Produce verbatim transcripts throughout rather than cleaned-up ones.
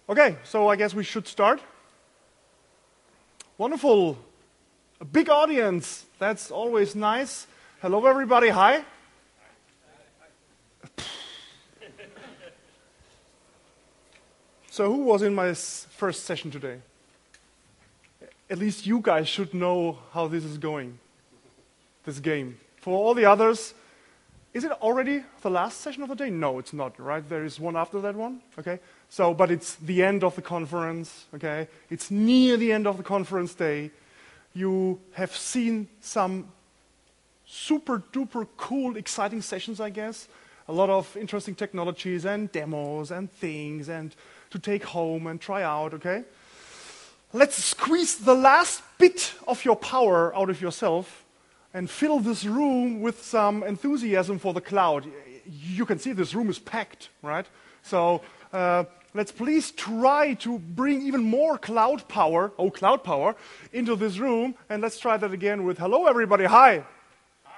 Okay, so I guess we should start. Wonderful. A big audience. That's always nice. Hello, everybody. Hi. So who was in my s- first session today? At least you guys should know how this is going, this game. For all the others, is it already the last session of the day? No, it's not, right? There is one after that one, okay? So, but it's the end of the conference, okay? It's near the end of the conference day. You have seen some super duper cool, exciting sessions, I guess. A lot of interesting technologies and demos and things and to take home and try out, okay? Let's squeeze the last bit of your power out of yourself and fill this room with some enthusiasm for the cloud. You can see this room is packed, right? So uh, let's please try to bring even more cloud power, oh, cloud power, into this room. And let's try that again with hello, everybody. Hi. Hi.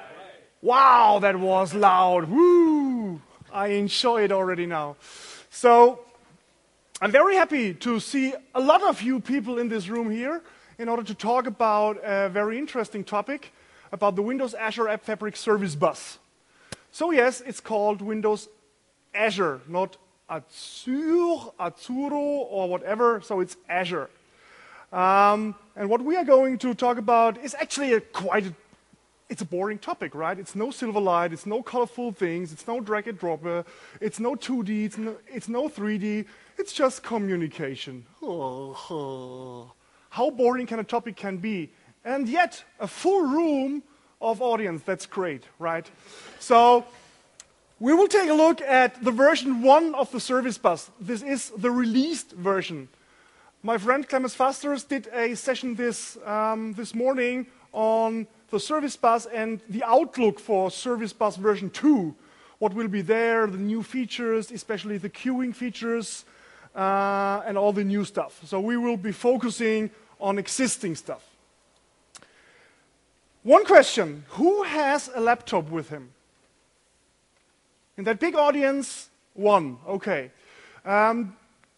Wow, that was loud. Woo! I enjoy it already now. So I'm very happy to see a lot of you people in this room here in order to talk about a very interesting topic about the Windows Azure App Fabric Service Bus. So yes, it's called Windows Azure, not Azure, Azuro, or whatever, so it's Azure. Um, and what we are going to talk about is actually a quite, a, it's a boring topic, right? It's no Silverlight, it's no colorful things, it's no drag and drop, uh, it's no two D, it's no, it's no three D, it's just communication. How boring can a topic can be? And yet, a full room of audience, that's great, right? So, we will take a look at the version one of the Service Bus. This is the released version. My friend Clemens Fasters did a session this, um, this morning on the Service Bus and the outlook for Service Bus version two. What will be there, the new features, especially the queuing features, Uh, and all the new stuff. So we will be focusing on existing stuff. One question, who has a laptop with him? In that big audience, one, okay. Um,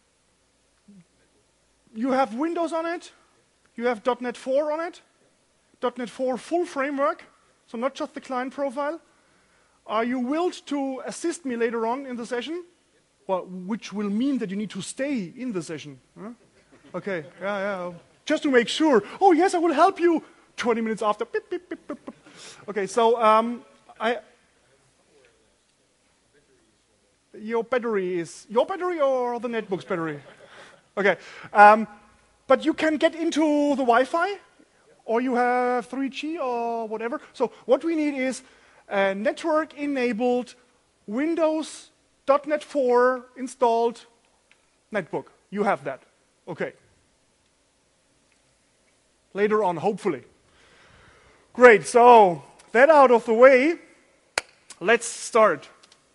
you have Windows on it, you have dot net four on it, dot net four full framework, so not just the client profile. Are you willed to assist me later on in the session? Well, which will mean that you need to stay in the session. Huh? Okay, yeah, yeah. Just to make sure. Oh, yes, I will help you. twenty minutes after. Beep, beep, beep, beep, beep. Okay, so um, I. Your battery is your battery or the netbook's battery? Okay, um, but you can get into the Wi-Fi, or you have three G or whatever. So what we need is a network-enabled Windows dot net four installed netbook. You have that. Okay. Later on, hopefully. Great, so that out of the way, let's start.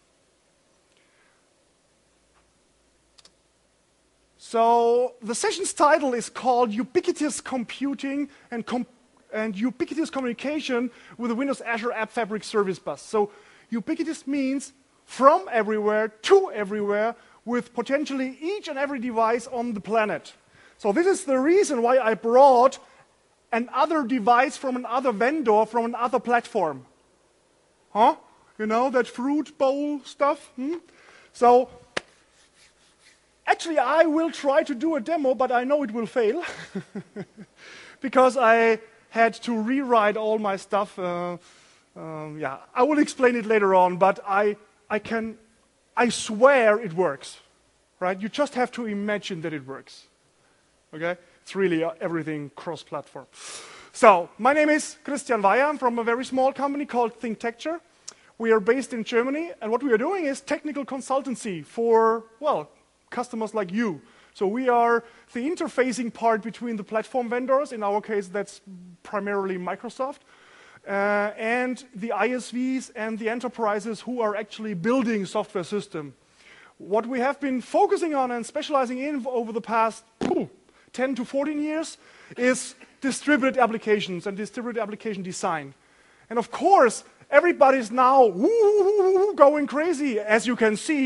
So the session's title is called Ubiquitous Computing and, com and Ubiquitous Communication with the Windows Azure App Fabric Service Bus. So ubiquitous means from everywhere to everywhere with potentially each and every device on the planet. So this is the reason why I brought another device from another vendor from another platform. Huh? You know, that fruit bowl stuff? Hmm? So actually I will try to do a demo, but I know it will fail because I had to rewrite all my stuff. Uh, um, yeah, I will explain it later on, but I I can, I swear it works, right? You just have to imagine that it works, okay? It's really uh, everything cross-platform. So, my name is Christian Weyer. I'm from a very small company called ThinkTecture. We are based in Germany, and what we are doing is technical consultancy for, well, customers like you. So we are the interfacing part between the platform vendors. In our case, that's primarily Microsoft. Uh, and the I S Vs and the enterprises who are actually building software system. What we have been focusing on and specializing in over the past phew, ten to fourteen years is distributed applications and distributed application design. And of course, everybody's now woo, going crazy, as you can see,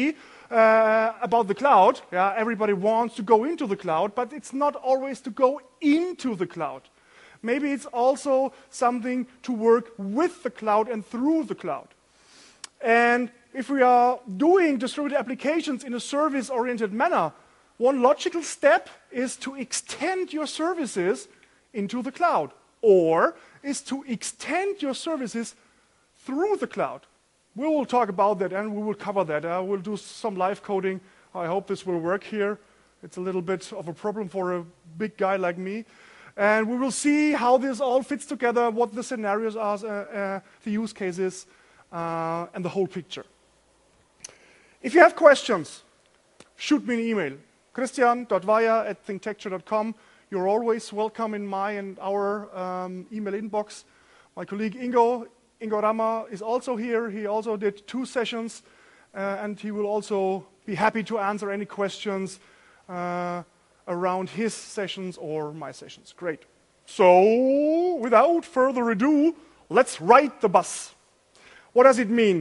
uh, about the cloud. Yeah, everybody wants to go into the cloud, but it's not always to go into the cloud. Maybe it's also something to work with the cloud and through the cloud. And if we are doing distributed applications in a service-oriented manner, one logical step is to extend your services into the cloud, or is to extend your services through the cloud. We will talk about that and we will cover that. Uh, we'll do some live coding. I hope this will work here. It's a little bit of a problem for a big guy like me. And we will see how this all fits together, what the scenarios are, uh, uh, the use cases, uh, and the whole picture. If you have questions, shoot me an email. Christian dot Weyer at thinktecture dot com. You're always welcome in my and our um, email inbox. My colleague Ingo, Ingo Rama is also here. He also did two sessions, uh, and he will also be happy to answer any questions uh, around his sessions or my sessions. Great. So, without further ado, let's ride the bus. What does it mean?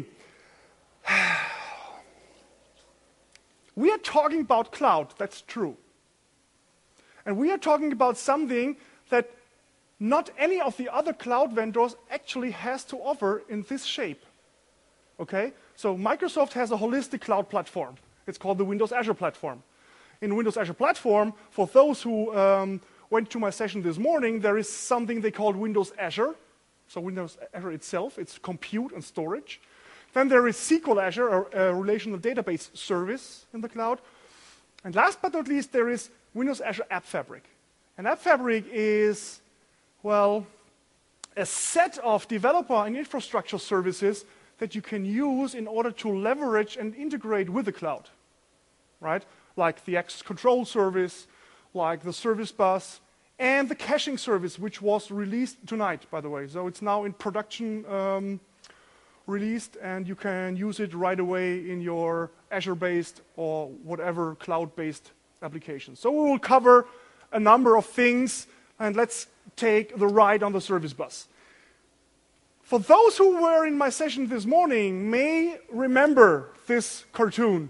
We are talking about cloud, that's true. And we are talking about something that not any of the other cloud vendors actually has to offer in this shape. Okay? So Microsoft has a holistic cloud platform. It's called the Windows Azure platform. In Windows Azure platform, for those who um, went to my session this morning, there is something they call Windows Azure. So Windows Azure itself, it's compute and storage. Then there is S Q L Azure, a, a relational database service in the cloud. And last but not least, there is Windows Azure App Fabric. And App Fabric is, well, a set of developer and infrastructure services that you can use in order to leverage and integrate with the cloud, right? Like the access control service, like the service bus, and the caching service, which was released tonight, by the way. So it's now in production um, released, and you can use it right away in your Azure-based or whatever cloud-based applications. So we will cover a number of things, and let's take the ride on the service bus. For those who were in my session this morning may remember this cartoon.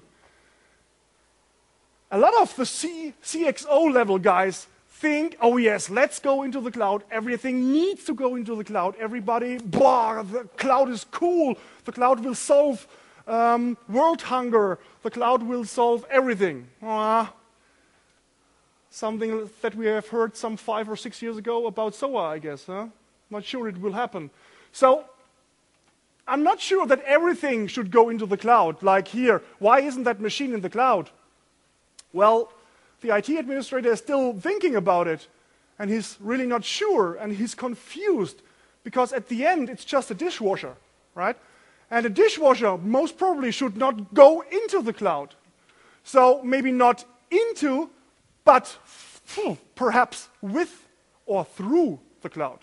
A lot of the C X O level guys think, oh yes, let's go into the cloud. Everything needs to go into the cloud. Everybody, blah, the cloud is cool. The cloud will solve um, world hunger. The cloud will solve everything. Uh, something that we have heard some five or six years ago about S O A, I guess. Huh? Not sure it will happen. So I'm not sure that everything should go into the cloud. Like here, why isn't that machine in the cloud? Well, the I T administrator is still thinking about it, and he's really not sure, and he's confused, because at the end, it's just a dishwasher, right? And a dishwasher most probably should not go into the cloud. So maybe not into, but perhaps with or through the cloud.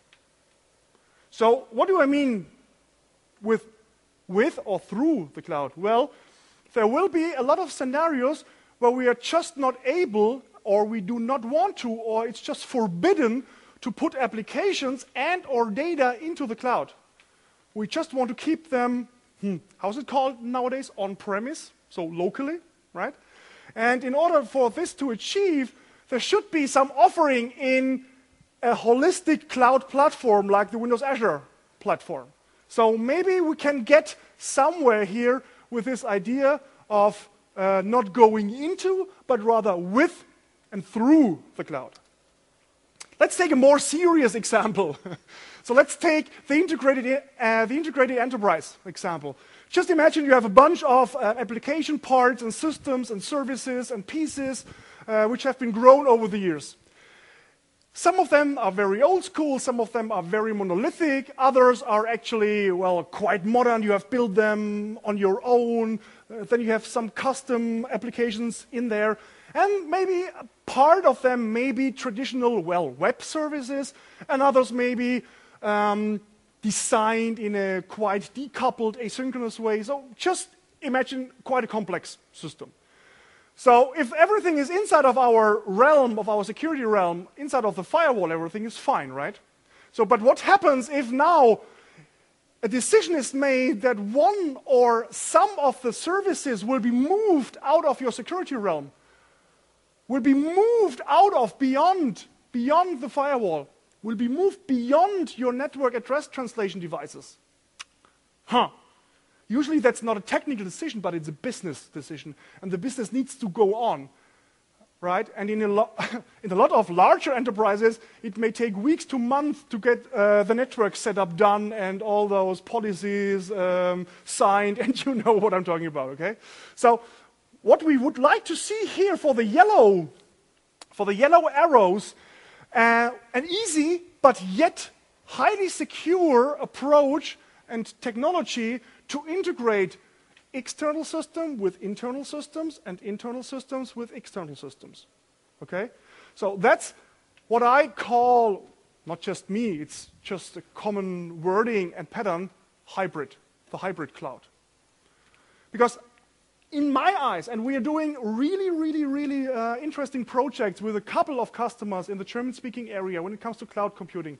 So what do I mean with with or through the cloud? Well, there will be a lot of scenarios where we are just not able, or we do not want to, or it's just forbidden to put applications and or data into the cloud. We just want to keep them, hmm, how's it called nowadays? On-premise, so locally, right? And in order for this to achieve, there should be some offering in a holistic cloud platform like the Windows Azure platform. So maybe we can get somewhere here with this idea of Uh, not going into, but rather with and through the cloud. Let's take a more serious example. So let's take the integrated, uh, the integrated enterprise example. Just imagine you have a bunch of uh, application parts and systems and services and pieces uh, which have been grown over the years. Some of them are very old school, some of them are very monolithic, others are actually, well, quite modern. You have built them on your own, uh, then you have some custom applications in there, and maybe a part of them may be traditional, well, web services, and others may be um, designed in a quite decoupled, asynchronous way. So just imagine quite a complex system. So if everything is inside of our realm, of our security realm, inside of the firewall, everything is fine, right? So, but what happens if now a decision is made that one or some of the services will be moved out of your security realm, will be moved out of beyond, beyond the firewall, will be moved beyond your network address translation devices. Huh. Usually that's not a technical decision, but it's a business decision, and the business needs to go on. Right? And in a, lo in a lot of larger enterprises, it may take weeks to months to get uh, the network setup done and all those policies um, signed, and you know what I'm talking about, okay? So what we would like to see here for the yellow, for the yellow arrows, uh, an easy but yet highly secure approach and technology to integrate external system with internal systems and internal systems with external systems. Okay? So that's what I call, not just me, it's just a common wording and pattern, hybrid, the hybrid cloud. Because in my eyes, and we are doing really, really, really uh, interesting projects with a couple of customers in the German-speaking area when it comes to cloud computing.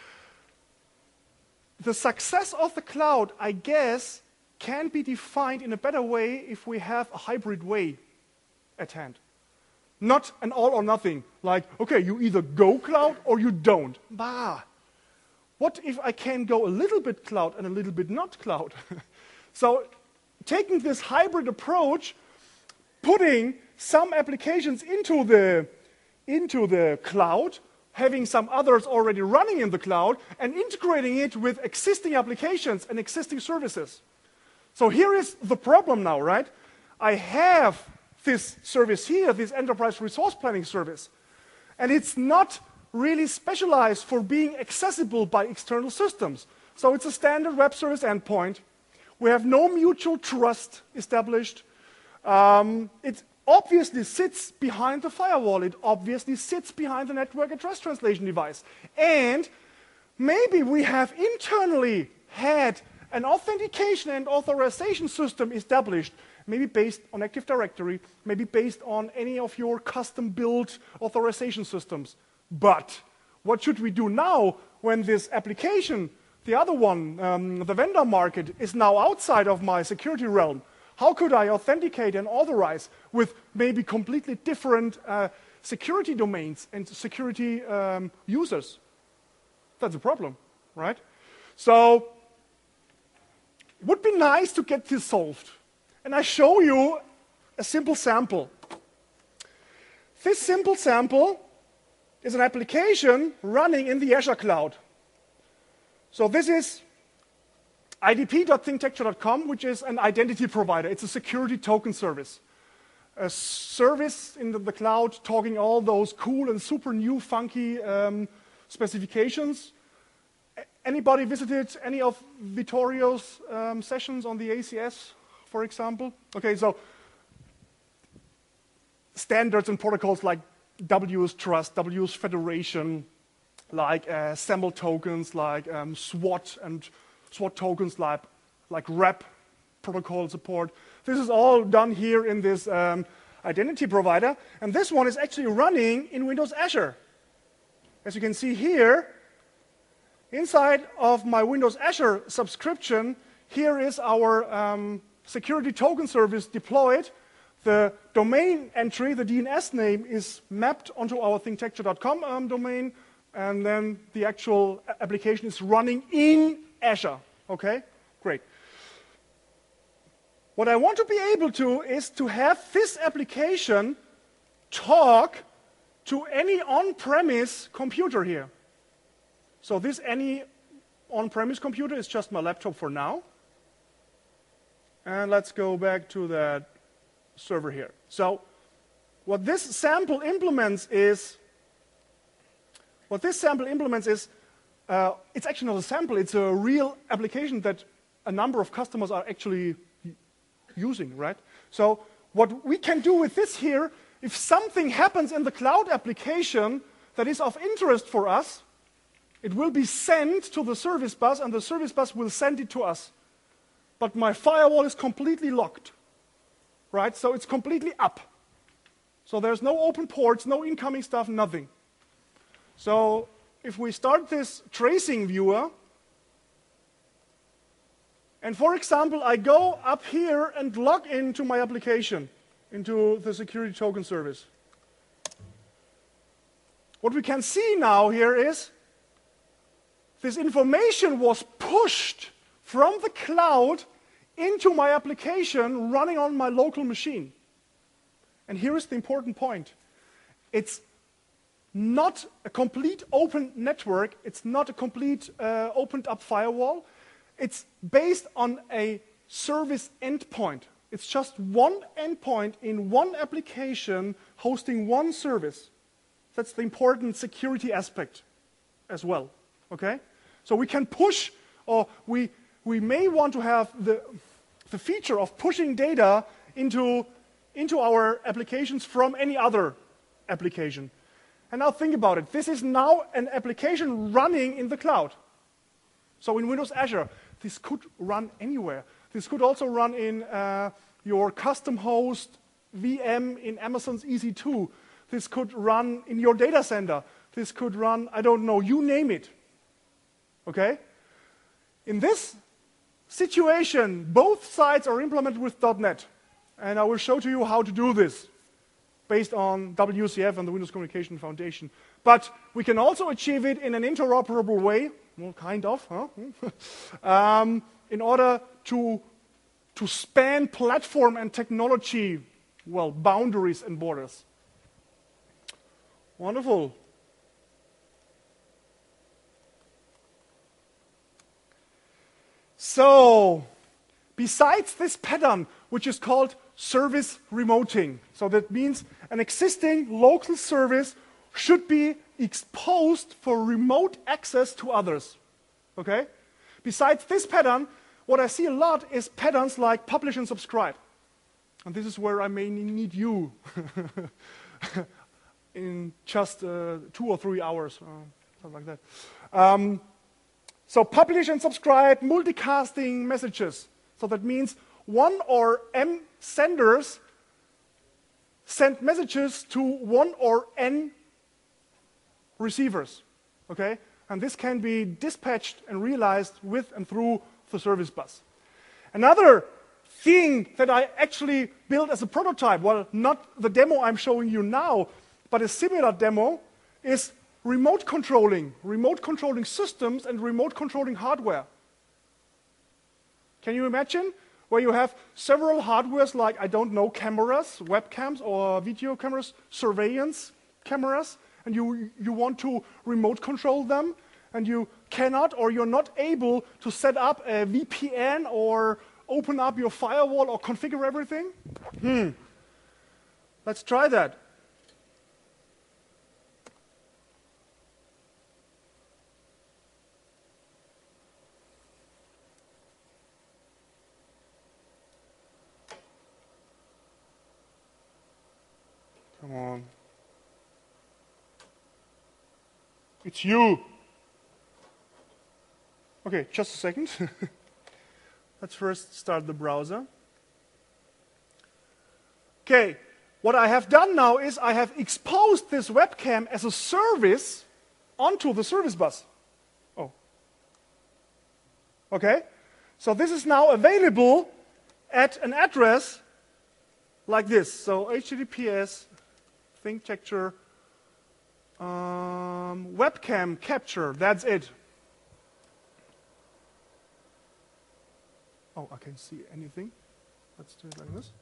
The success of the cloud, I guess, can be defined in a better way if we have a hybrid way at hand. Not an all or nothing, like, okay, you either go cloud or you don't. Bah. What if I can go a little bit cloud and a little bit not cloud? So taking this hybrid approach, putting some applications into the, into the cloud, having some others already running in the cloud, and integrating it with existing applications and existing services. So here is the problem now, right? I have this service here, this enterprise resource planning service, and it's not really specialized for being accessible by external systems. So it's a standard web service endpoint. We have no mutual trust established. Um, it obviously sits behind the firewall. It obviously sits behind the network address translation device. And maybe we have internally had an authentication and authorization system established, maybe based on Active Directory, maybe based on any of your custom-built authorization systems. But what should we do now when this application, the other one, um, the vendor market, is now outside of my security realm? How could I authenticate and authorize with maybe completely different uh, security domains and security um, users? That's a problem, right? So it would be nice to get this solved. And I show you a simple sample. This simple sample is an application running in the Azure cloud. So this is I D P dot thingtecture dot com, which is an identity provider. It's a security token service. A service in the, the cloud talking all those cool and super new funky um, specifications. Anybody visited any of Vittorio's um, sessions on the A C S, for example? Okay, so standards and protocols like W S Trust, W S Federation, like uh, SAML tokens, like um, SWAT and SWAT tokens, like, like R A P protocol support. This is all done here in this um, identity provider, and this one is actually running in Windows Azure. As you can see here, inside of my Windows Azure subscription, here is our um, security token service deployed. The domain entry, the D N S name, is mapped onto our thingtecture dot com um, domain, and then the actual application is running in Azure. Okay, great. What I want to be able to is to have this application talk to any on-premise computer here. So this any on-premise computer is just my laptop for now. And let's go back to that server here. So what this sample implements is, what this sample implements is, uh, it's actually not a sample, it's a real application that a number of customers are actually using, right? So what we can do with this here, if something happens in the cloud application that is of interest for us, it will be sent to the service bus, and the service bus will send it to us. But my firewall is completely locked, right? So it's completely up. So there's no open ports, no incoming stuff, nothing. So if we start this tracing viewer, And for example, I go up here and log into my application, into the security token service. What we can see now here is this information was pushed from the cloud into my application running on my local machine. And here is the important point. It's not a complete open network. It's not a complete uh, opened up firewall. It's based on a service endpoint. It's just one endpoint in one application hosting one service. That's the important security aspect as well. Okay? So we can push, or we, we may want to have the, the feature of pushing data into, into our applications from any other application. And now think about it. This is now an application running in the cloud. So in Windows Azure, this could run anywhere. This could also run in uh, your custom host V M in Amazon's E C two. This could run in your data center. This could run, I don't know, you name it. Okay? In this situation, both sides are implemented with dot net. And I will show to you how to do this based on W C F and the Windows Communication Foundation. But we can also achieve it in an interoperable way, well, kind of, huh? um, in order to, to span platform and technology, well, boundaries and borders. Wonderful. So, besides this pattern, which is called service remoting, so that means an existing local service should be exposed for remote access to others. Okay? Besides this pattern, what I see a lot is patterns like publish and subscribe. And this is where I may need you in just uh, two or three hours, uh, something like that. Um, so publish and subscribe, multicasting messages. So that means one or m senders send messages to one or n receivers. Okay? And this can be dispatched and realized with and through the service bus. Another thing that I actually built as a prototype, well, not the demo I'm showing you now, but a similar demo, is remote controlling, remote controlling systems and remote controlling hardware. Can you imagine where you have several hardwares like, I don't know, cameras, webcams or video cameras, surveillance cameras, and you, you want to remote control them, and you cannot or you're not able to set up a V P N or open up your firewall or configure everything? Hmm. Let's try that. Come on. It's you. Okay, just a second. Let's first start the browser. Okay, what I have done now is I have exposed this webcam as a service onto the service bus. Oh. Okay, so this is now available at an address like this. So H T T P S ThinkTexture um, webcam capture, that's it. Oh, I can't see anything. Let's do it like this.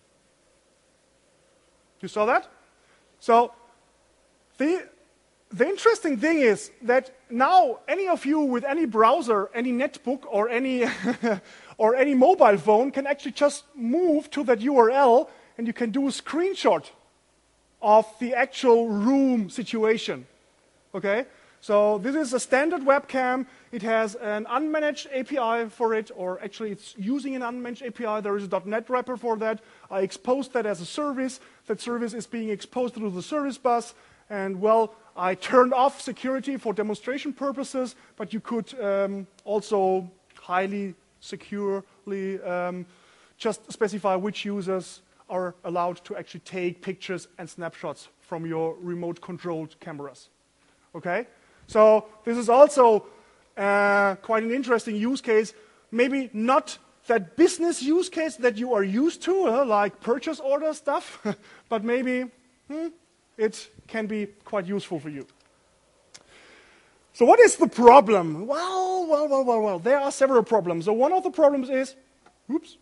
You saw that? So the, the interesting thing is that now any of you with any browser, any netbook, or any, or any mobile phone can actually just move to that U R L and you can do a screenshot of the actual room situation. Okay? So this is a standard webcam. It has an unmanaged A P I for it, or actually it's using an unmanaged A P I. There is a .NET wrapper for that. I exposed that as a service. That service is being exposed through the service bus. And well, I turned off security for demonstration purposes, but you could um, also highly securely um, just specify which users are allowed to actually take pictures and snapshots from your remote controlled cameras. Okay? So this is also uh, quite an interesting use case. Maybe not that business use case that you are used to, uh, like purchase order stuff, but maybe hmm, it can be quite useful for you. So what is the problem? Well, well, well, well, well, there are several problems. So one of the problems is, oops,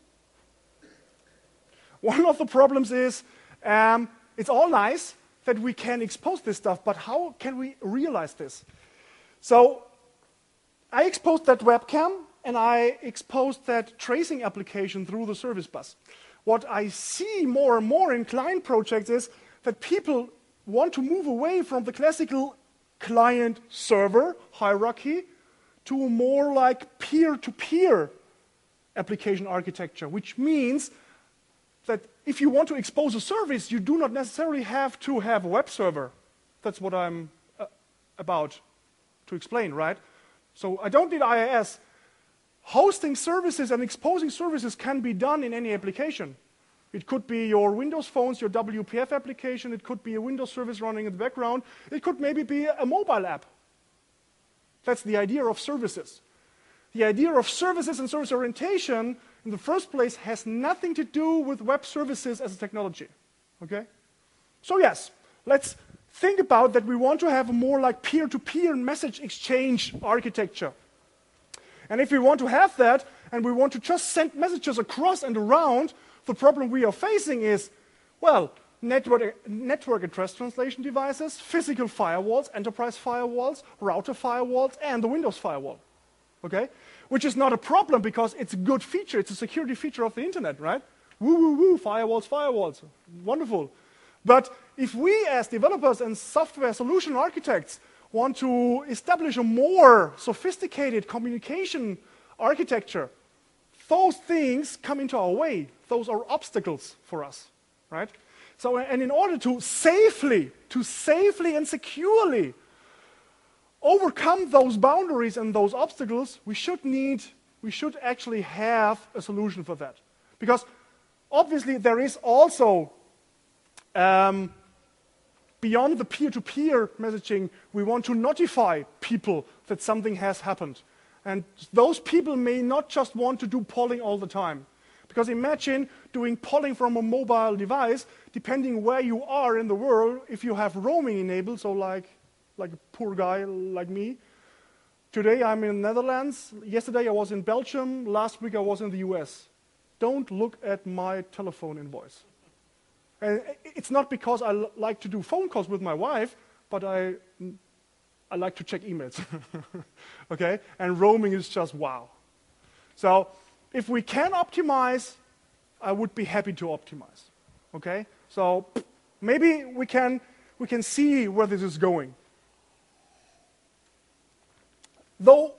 one of the problems is, um, it's all nice that we can expose this stuff, but how can we realize this? So I exposed that webcam, and I exposed that tracing application through the service bus. What I see more and more in client projects is that people want to move away from the classical client-server hierarchy to a more like peer-to-peer application architecture, which means that if you want to expose a service, you do not necessarily have to have a web server. That's what I'm uh, about to explain, right? So I don't need I I S. Hosting services and exposing services can be done in any application. It could be your Windows phones, your W P F application. It could be a Windows service running in the background. It could maybe be a mobile app. That's the idea of services. The idea of services and service orientation, in the first place, has nothing to do with web services as a technology. Okay? So yes, let's think about that we want to have a more like peer-to-peer message exchange architecture. And if we want to have that, and we want to just send messages across and around, the problem we are facing is, well, network, network address translation devices, physical firewalls, enterprise firewalls, router firewalls, and the Windows firewall. Okay? Which is not a problem because it's a good feature. It's a security feature of the internet, right? Woo, woo, woo, firewalls, firewalls. Wonderful. But if we as developers and software solution architects want to establish a more sophisticated communication architecture, those things come into our way. Those are obstacles for us, right? So, and in order to safely, to safely and securely overcome those boundaries and those obstacles, we should need, we should actually have a solution for that. Because obviously there is also, um, beyond the peer-to-peer messaging, we want to notify people that something has happened. And those people may not just want to do polling all the time. Because imagine doing polling from a mobile device, depending where you are in the world, if you have roaming enabled, so like, like a poor guy like me. Today I'm in the Netherlands, yesterday I was in Belgium, last week I was in the U S. Don't look at my telephone invoice. And it's not because I like to do phone calls with my wife, but I, I like to check emails. Okay? And roaming is just wow. So if we can optimize, I would be happy to optimize. Okay? So maybe we can, we can see where this is going. Though,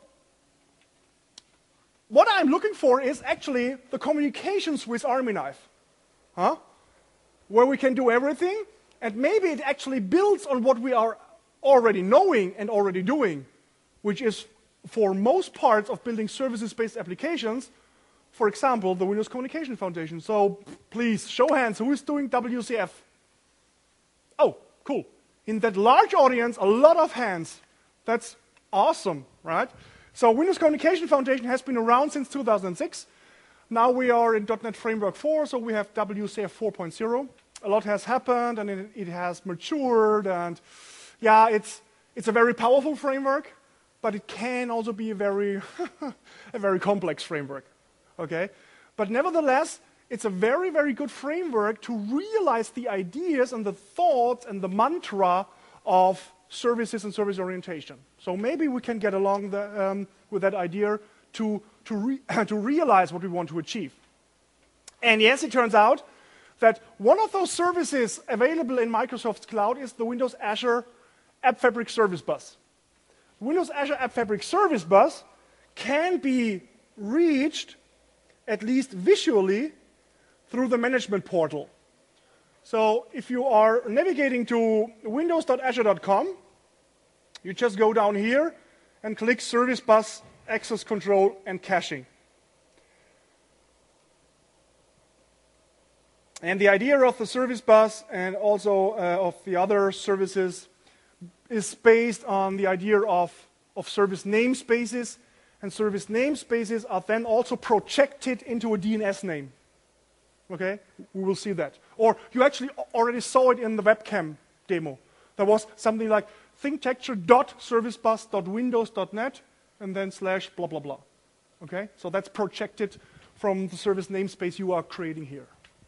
what I'm looking for is actually the communications with Army Knife. Huh? Where we can do everything, and maybe it actually builds on what we are already knowing and already doing, which is, for most parts of building services-based applications, for example, the Windows Communication Foundation. So please, show hands, who is doing W C F? Oh, cool. In that large audience, a lot of hands. That's awesome, right? So Windows Communication Foundation has been around since two thousand six. Now we are in .NET Framework four, so we have W C F four point oh. A lot has happened, and it, it has matured, and yeah, it's, it's a very powerful framework, but it can also be a very, a very complex framework, okay? But nevertheless, it's a very, very good framework to realize the ideas and the thoughts and the mantra of services and service orientation. So maybe we can get along the, um, with that idea to, to, re to realize what we want to achieve. And yes, it turns out that one of those services available in Microsoft's cloud is the Windows Azure App Fabric Service Bus. Windows Azure App Fabric Service Bus can be reached, at least visually, through the management portal. So if you are navigating to windows dot azure dot com, you just go down here and click Service Bus, Access Control, and Caching. And the idea of the Service Bus and also uh, of the other services is based on the idea of, of service namespaces and service namespaces are then also projected into a D N S name. Okay, we will see that. Or you actually already saw it in the webcam demo. There was something like ThinkTexture.servicebus.windows.net and then slash blah, blah, blah. Okay, so that's projected from the service namespace you are creating here.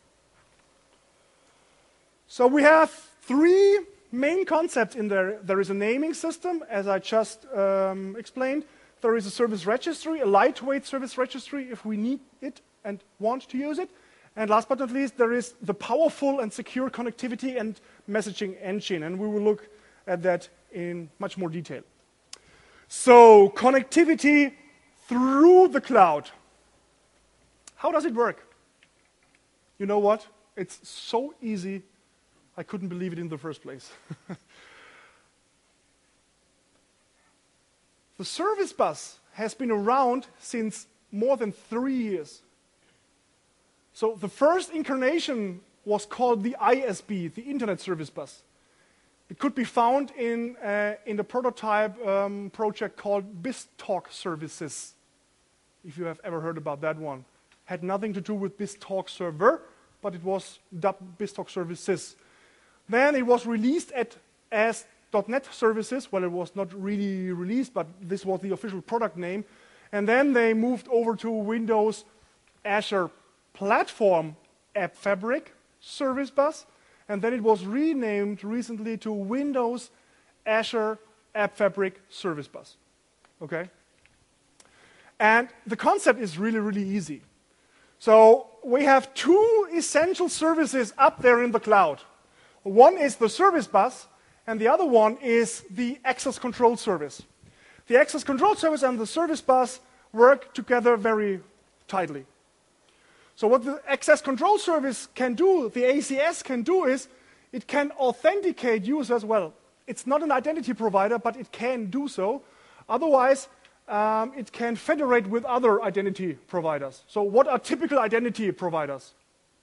So we have three main concepts in there. There is a naming system, as I just um, explained. There is a service registry, a lightweight service registry if we need it and want to use it. And last but not least, there is the powerful and secure connectivity and messaging engine, and we will look at that in much more detail. So, connectivity through the cloud. How does it work? You know what? It's so easy, I couldn't believe it in the first place. The service bus has been around since more than three years. So the first incarnation was called the I S B, the Internet Service Bus. It could be found in, uh, in the prototype um, project called BizTalk Services, if you have ever heard about that one. Had nothing to do with BizTalk Server, but it was dubbed BizTalk Services. Then it was released at, as .NET Services. Well, it was not really released, but this was the official product name. And then they moved over to Windows Azure Platform App Fabric Service Bus, and then it was renamed recently to Windows Azure App Fabric Service Bus. Okay? And the concept is really, really easy. So we have two essential services up there in the cloud. One is the service bus, and the other one is the access control service. The access control service and the service bus work together very tightly. So what the access control service can do, the A C S can do, is it can authenticate users. Well, it's not an identity provider, but it can do so. Otherwise, um, it can federate with other identity providers. So what are typical identity providers?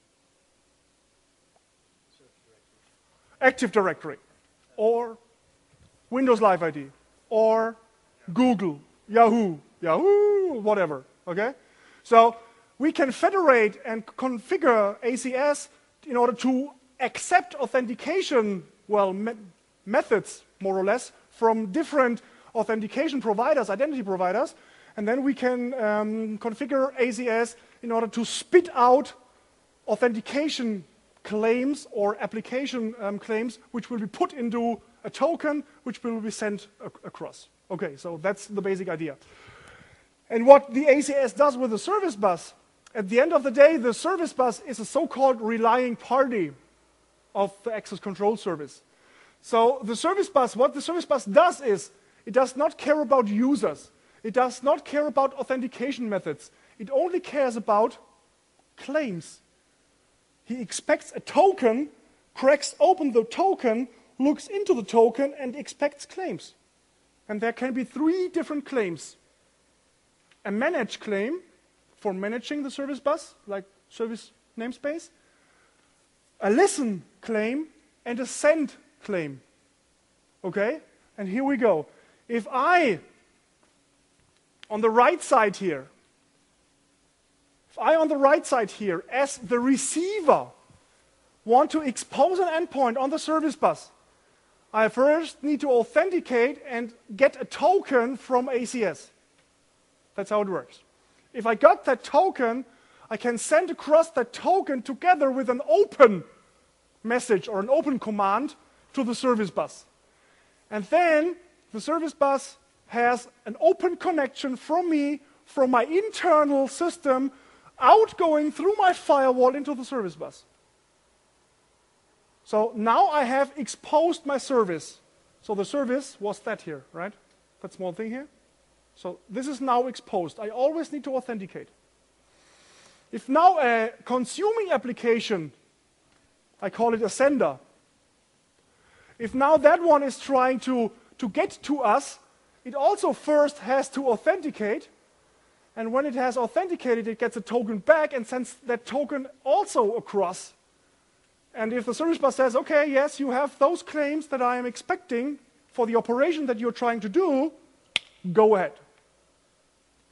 Active Directory, or Windows Live I D, or Google, Yahoo, Yahoo, whatever, okay? So we can federate and configure A C S in order to accept authentication, well, me methods, more or less, from different authentication providers, identity providers, and then we can um, configure A C S in order to spit out authentication claims or application um, claims, which will be put into a token, which will be sent ac across. Okay, so that's the basic idea. And what the A C S does with the service bus, at the end of the day, the service bus is a so-called relying party of the access control service. So the service bus, what the service bus does is, it does not care about users. It does not care about authentication methods. It only cares about claims. He expects a token, cracks open the token, looks into the token, and expects claims. And there can be three different claims. A manage claim, for managing the service bus, like service namespace, a listen claim, and a send claim. Okay? And here we go. If I, on the right side here, if I on the right side here, as the receiver, want to expose an endpoint on the service bus, I first need to authenticate and get a token from A C S. That's how it works. If I got that token, I can send across that token together with an open message or an open command to the service bus. And then the service bus has an open connection from me, from my internal system, outgoing through my firewall into the service bus. So now I have exposed my service. So the service was that here, right? That small thing here. So this is now exposed. I always need to authenticate. If now a consuming application, I call it a sender, if now that one is trying to, to get to us, it also first has to authenticate. And when it has authenticated, it gets a token back and sends that token also across. And if the service bus says, okay, yes, you have those claims that I am expecting for the operation that you're trying to do, go ahead.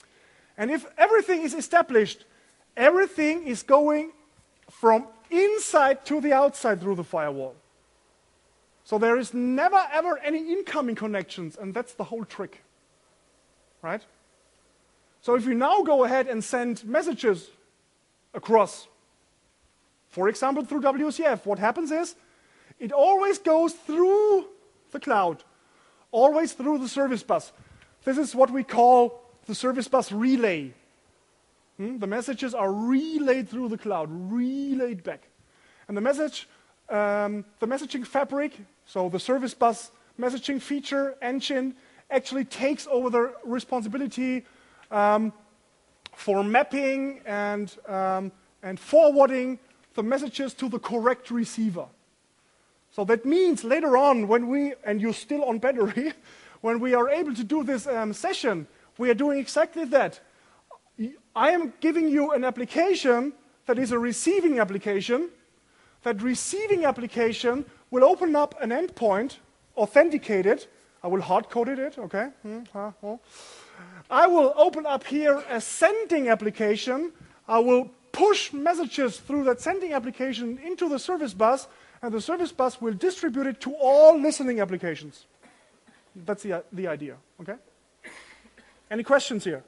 And if everything is established, everything is going from inside to the outside through the firewall. So there is never ever any incoming connections, and that's the whole trick, right? So if you now go ahead and send messages across, for example, through W C F, what happens is it always goes through the cloud, always through the service bus. This is what we call the service bus relay. Hmm? The messages are relayed through the cloud, relayed back. And the message, um, the messaging fabric, so the service bus messaging feature engine, actually takes over the responsibility um, for mapping and, um, and forwarding the messages to the correct receiver. So that means later on, when we, and you're still on battery, when we are able to do this um, session, we are doing exactly that. I am giving you an application that is a receiving application. That receiving application will open up an endpoint, authenticate it. I will hard-code it, okay? Hmm, huh, oh. I will open up here a sending application. I will push messages through that sending application into the service bus, and the service bus will distribute it to all listening applications. That's the, the idea, okay? Any questions here?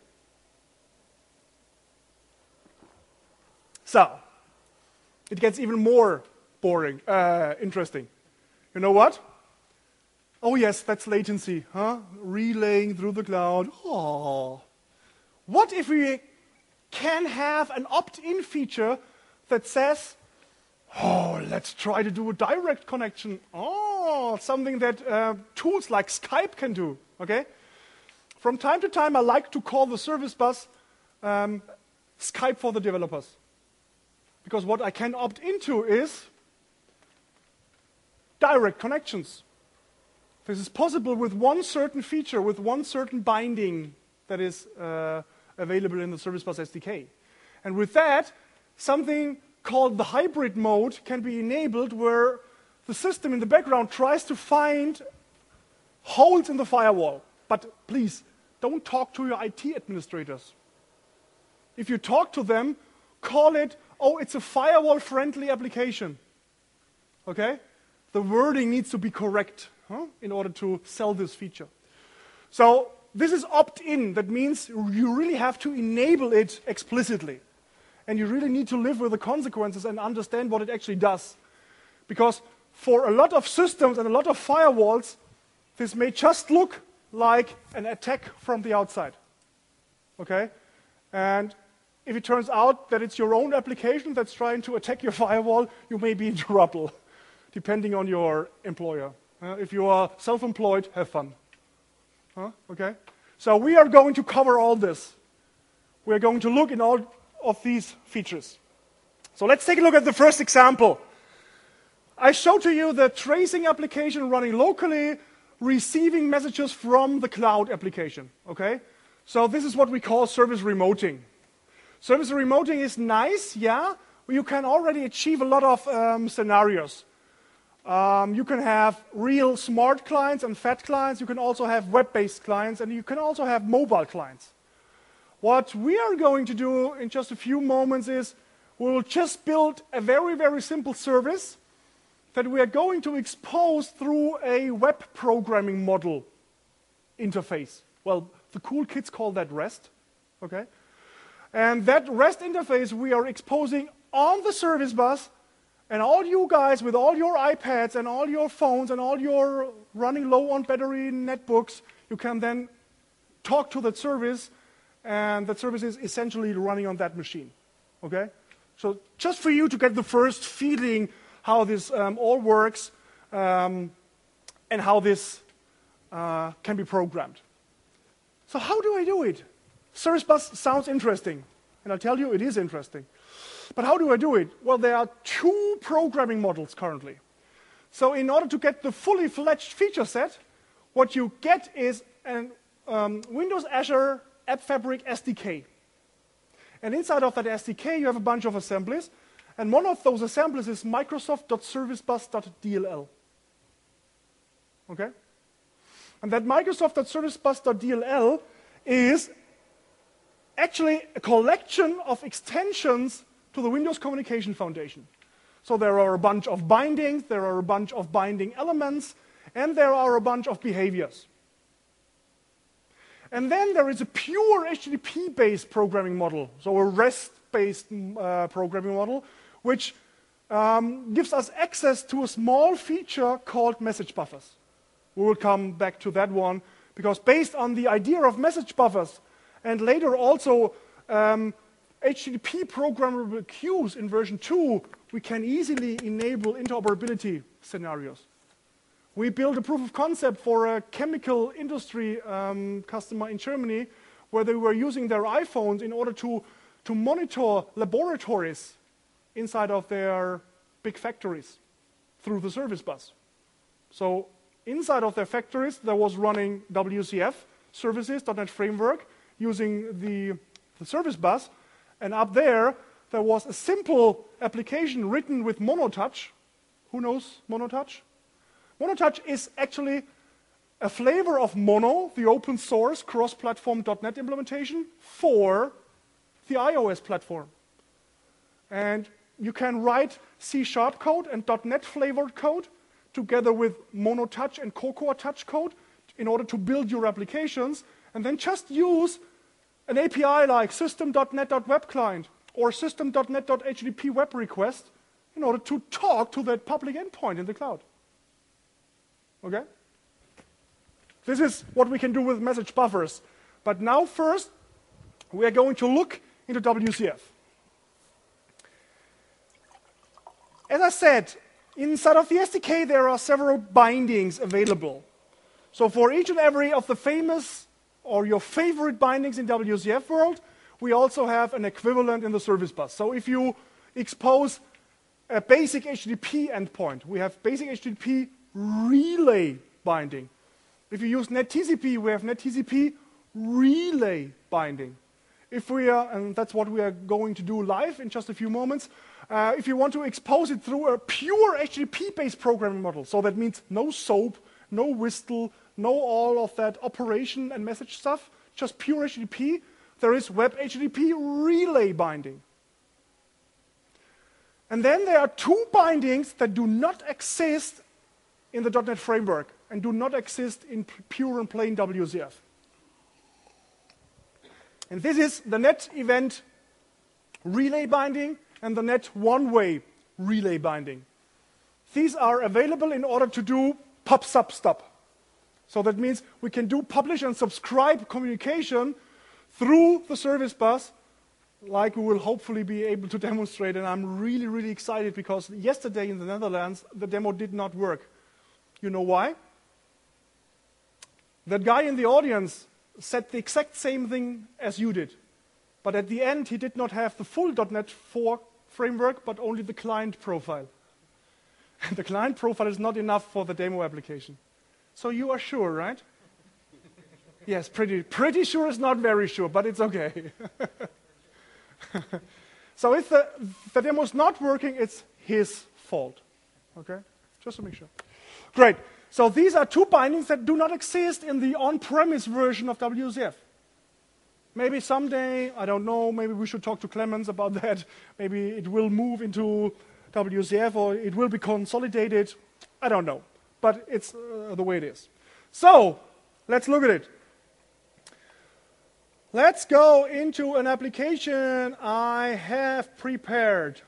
So, it gets even more boring, uh, interesting. You know what? Oh yes, that's latency, huh? Relaying through the cloud. Oh. What if we can have an opt-in feature that says, oh, let's try to do a direct connection. Oh, something that uh, tools like Skype can do, okay? From time to time, I like to call the service bus um, Skype for the developers. Because what I can opt into is direct connections. This is possible with one certain feature, with one certain binding that is uh, available in the Service Bus S D K. And with that, something called the hybrid mode can be enabled where the system in the background tries to find holes in the firewall. But please, don't talk to your I T administrators. If you talk to them, call it, oh, it's a firewall-friendly application. Okay? The wording needs to be correct huh, in order to sell this feature. So this is opt-in. That means you really have to enable it explicitly. And you really need to live with the consequences and understand what it actually does. Because for a lot of systems and a lot of firewalls, this may just look like an attack from the outside. Okay? And if it turns out that it's your own application that's trying to attack your firewall, you may be in trouble, depending on your employer. Uh, if you are self-employed, have fun. Huh? Okay? So we are going to cover all this. We are going to look in all of these features. So let's take a look at the first example. I showed to you the tracing application running locally, receiving messages from the cloud application. Okay? So this is what we call service remoting. Service remoting is nice, yeah. You can already achieve a lot of um, scenarios. Um, you can have real smart clients and fat clients. You can also have web-based clients, and you can also have mobile clients. What we are going to do in just a few moments is we will just build a very, very simple service that we are going to expose through a web programming model interface. Well, the cool kids call that REST, okay? And that REST interface we are exposing on the service bus, and all you guys with all your iPads and all your phones and all your running low on battery netbooks, you can then talk to that service, and that service is essentially running on that machine, okay? So just for you to get the first feeling how this um, all works um, and how this uh, can be programmed. So how do I do it? Service bus sounds interesting, and I'll tell you it is interesting. But how do I do it? Well, there are two programming models currently. So in order to get the fully fledged feature set, what you get is a um, Windows Azure App Fabric S D K. And inside of that S D K, you have a bunch of assemblies. And one of those assemblies is Microsoft.ServiceBus.dll. Okay? And that Microsoft.ServiceBus.dll is actually a collection of extensions to the Windows Communication Foundation. So there are a bunch of bindings, there are a bunch of binding elements, and there are a bunch of behaviors. And then there is a pure H T T P-based programming model, so a REST-based uh, programming model, which um, gives us access to a small feature called message buffers. We will come back to that one, because based on the idea of message buffers, and later also um, H T T P programmable queues in version two, we can easily enable interoperability scenarios. We built a proof of concept for a chemical industry um, customer in Germany, where they were using their iPhones in order to, to monitor laboratories inside of their big factories through the service bus. So inside of their factories, there was running W C F services, .NET Framework, using the, the service bus, and up there, there was a simple application written with Monotouch. Who knows Monotouch? Monotouch is actually a flavor of Mono, the open source cross-platform .NET implementation for the iOS platform. And you can write C sharp code and .NET flavored code together with Monotouch and Cocoa Touch code in order to build your applications, and then just use an A P I like system dot net dot web client or system dot net dot H T T P web request in order to talk to that public endpoint in the cloud. Okay? This is what we can do with message buffers. But now first, we are going to look into W C F. As I said, inside of the S D K there are several bindings available. So for each and every of the famous or your favorite bindings in W C F world, we also have an equivalent in the service bus. So if you expose a basic H T T P endpoint, we have basic H T T P relay binding. If you use NetTCP, we have NetTCP relay binding. If we are, and that's what we are going to do live in just a few moments, uh, if you want to expose it through a pure H T T P-based programming model, so that means no SOAP, no WSDL, no all of that operation and message stuff, just pure H T T P, there is Web H T T P relay binding. And then there are two bindings that do not exist in the .NET Framework and do not exist in pure and plain W C F. And this is the net event relay binding and the net one-way relay binding. These are available in order to do pub sub stop. So that means we can do publish and subscribe communication through the service bus, like we will hopefully be able to demonstrate. And I'm really, really excited because yesterday in the Netherlands, the demo did not work. You know why? That guy in the audience said the exact same thing as you did. But at the end, he did not have the full .NET four framework, but only the client profile. And the client profile is not enough for the demo application. So you are sure, right? Yes, pretty, pretty sure is not very sure, but it's okay. So if the, the demo is not working, it's his fault. Okay? Just to make sure. Great. So these are two bindings that do not exist in the on-premise version of W C F. Maybe someday, I don't know, maybe we should talk to Clemens about that. Maybe it will move into W C F or it will be consolidated. I don't know. But it's uh, the way it is. So, let's look at it. Let's go into an application I have prepared.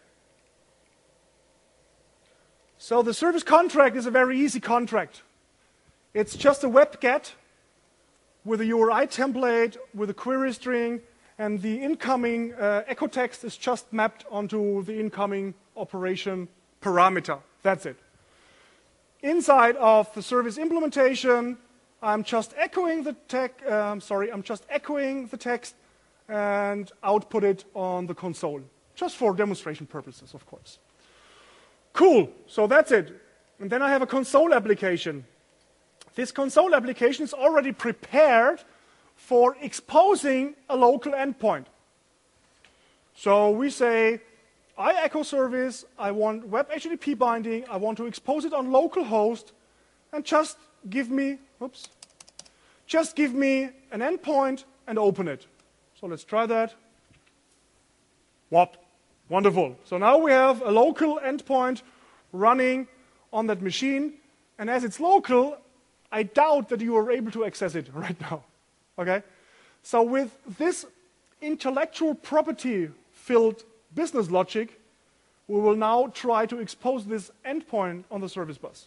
So the service contract is a very easy contract. It's just a web-get with a U R I template, with a query string, and the incoming uh, echo text is just mapped onto the incoming operation parameter. That's it. Inside of the service implementation, I'm just echoing the text. Um, sorry, I'm just echoing the text and output it on the console, just for demonstration purposes, of course. Cool. So that's it. And then I have a console application. This console application is already prepared for exposing a local endpoint. So we say, I echo service, I want web H T T P binding, I want to expose it on localhost, and just give me, oops, just give me an endpoint and open it. So let's try that. Whop. Wonderful. So now we have a local endpoint running on that machine. And as it's local, I doubt that you are able to access it right now. Okay? So with this intellectual property-filled business logic, we will now try to expose this endpoint on the service bus.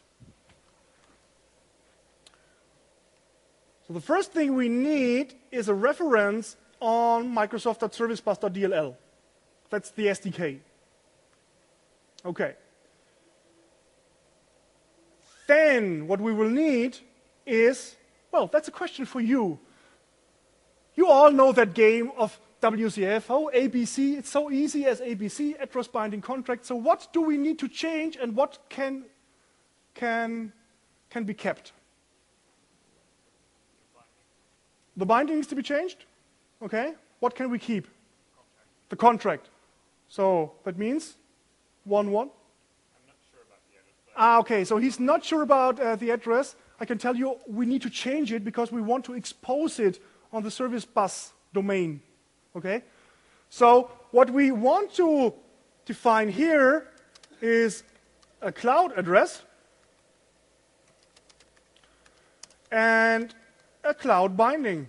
So the first thing we need is a reference on Microsoft dot service bus dot D L L. That's the S D K. Okay. Then what we will need is, well, that's a question for you. You all know that game of W C F, oh, A B C, it's so easy as A B C, address binding contract. So what do we need to change and what can, can, can be kept? The binding needs to be changed? Okay. What can we keep? Contract. The contract. So that means one one? I'm not sure about the address. Ah, okay. So he's not sure about uh, the address. I can tell you we need to change it because we want to expose it on the service bus domain. Okay? So what we want to define here is a cloud address and a cloud binding.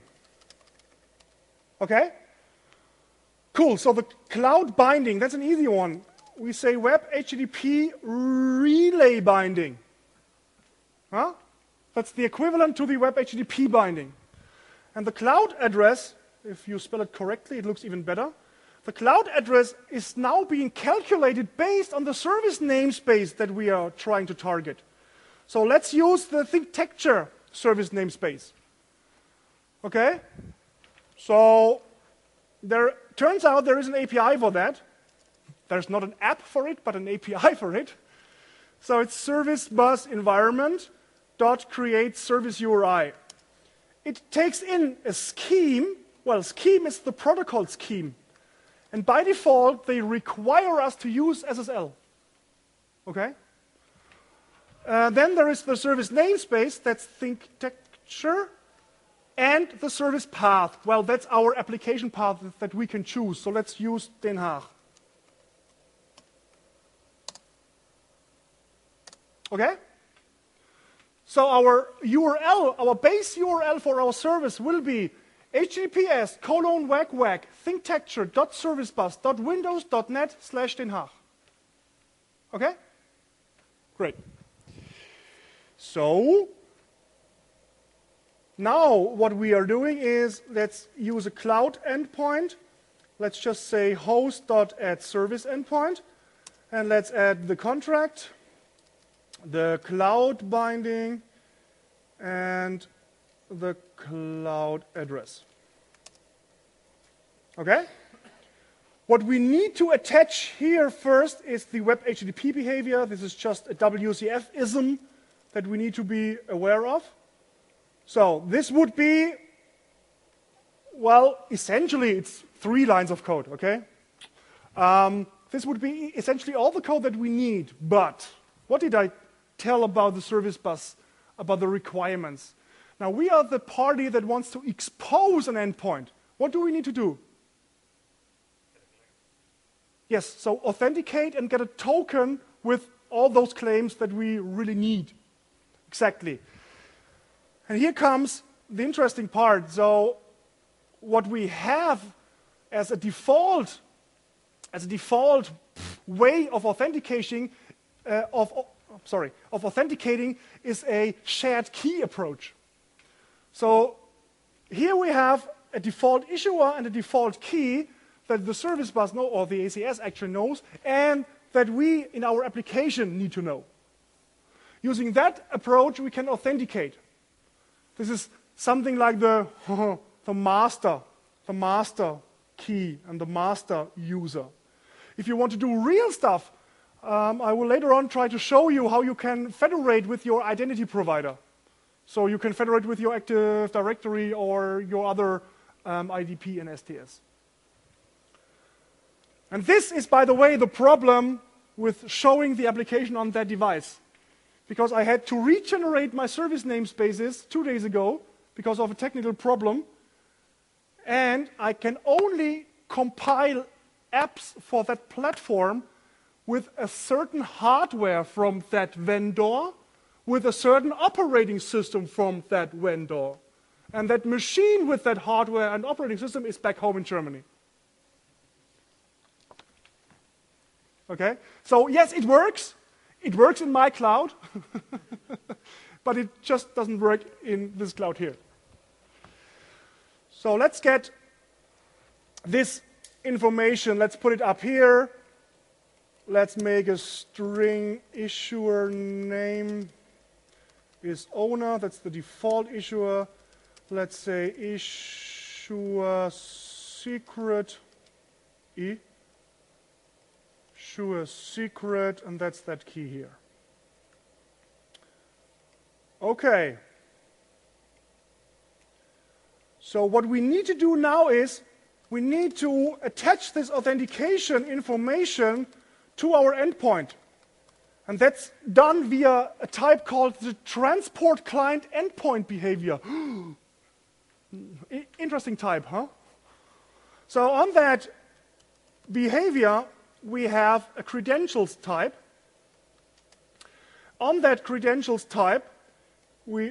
Okay? Cool. So the cloud binding, that's an easy one. We say web H T T P relay binding. Huh? That's the equivalent to the web H T T P binding. And the cloud address, if you spell it correctly, it looks even better. The cloud address is now being calculated based on the service namespace that we are trying to target. So let's use the ThinkTexture service namespace. Okay? So there turns out there is an A P I for that. There's not an app for it, but an A P I for it. So it's service bus environment dot create service U R I. It takes in a scheme. Well, scheme is the protocol scheme. And by default, they require us to use S S L. Okay? Uh, then there is the service namespace, that's ThinkTexture, and the service path. Well, that's our application path that we can choose. So let's use Den Haag. Okay? So our U R L, our base U R L for our service will be https colon whack whack thinktexture dot servicebus dot windows dot net slash Den Haag. Okay? Great. So now what we are doing is let's use a cloud endpoint. Let's just say host dot add service endpoint, and let's add the contract, the cloud binding, and the cloud address. Okay? What we need to attach here first is the web H T T P behavior. This is just a W C F-ism that we need to be aware of. So this would be, well, essentially it's three lines of code, okay? Um, this would be essentially all the code that we need, but what did I tell about the service bus, about the requirements? Now, we are the party that wants to expose an endpoint. What do we need to do? Yes, so authenticate and get a token with all those claims that we really need. Exactly. And here comes the interesting part. So what we have as a default, as a default way of authenticating, uh, of, sorry, of authenticating is a shared key approach. So here we have a default issuer and a default key that the service bus know, or the A C S actually knows, and that we in our application need to know. Using that approach, we can authenticate. This is something like the, the master, the master key and the master user. If you want to do real stuff, um, I will later on try to show you how you can federate with your identity provider. So you can federate with your Active Directory or your other um, I D P and S T S. And this is, by the way, the problem with showing the application on that device. Because I had to regenerate my service namespaces two days ago because of a technical problem. And I can only compile apps for that platform with a certain hardware from that vendor, with a certain operating system from that vendor. And that machine with that hardware and operating system is back home in Germany. Okay? So yes, it works. It works in my cloud, but it just doesn't work in this cloud here. So let's get this information. Let's put it up here. Let's make a string issuer name is owner. That's the default issuer. Let's say issuer secret E. Issuer secret, and that's that key here. Okay. So what we need to do now is we need to attach this authentication information to our endpoint. And that's done via a type called the transport client endpoint behavior. Interesting type, huh? So on that behavior, we have a credentials type. On that credentials type, we,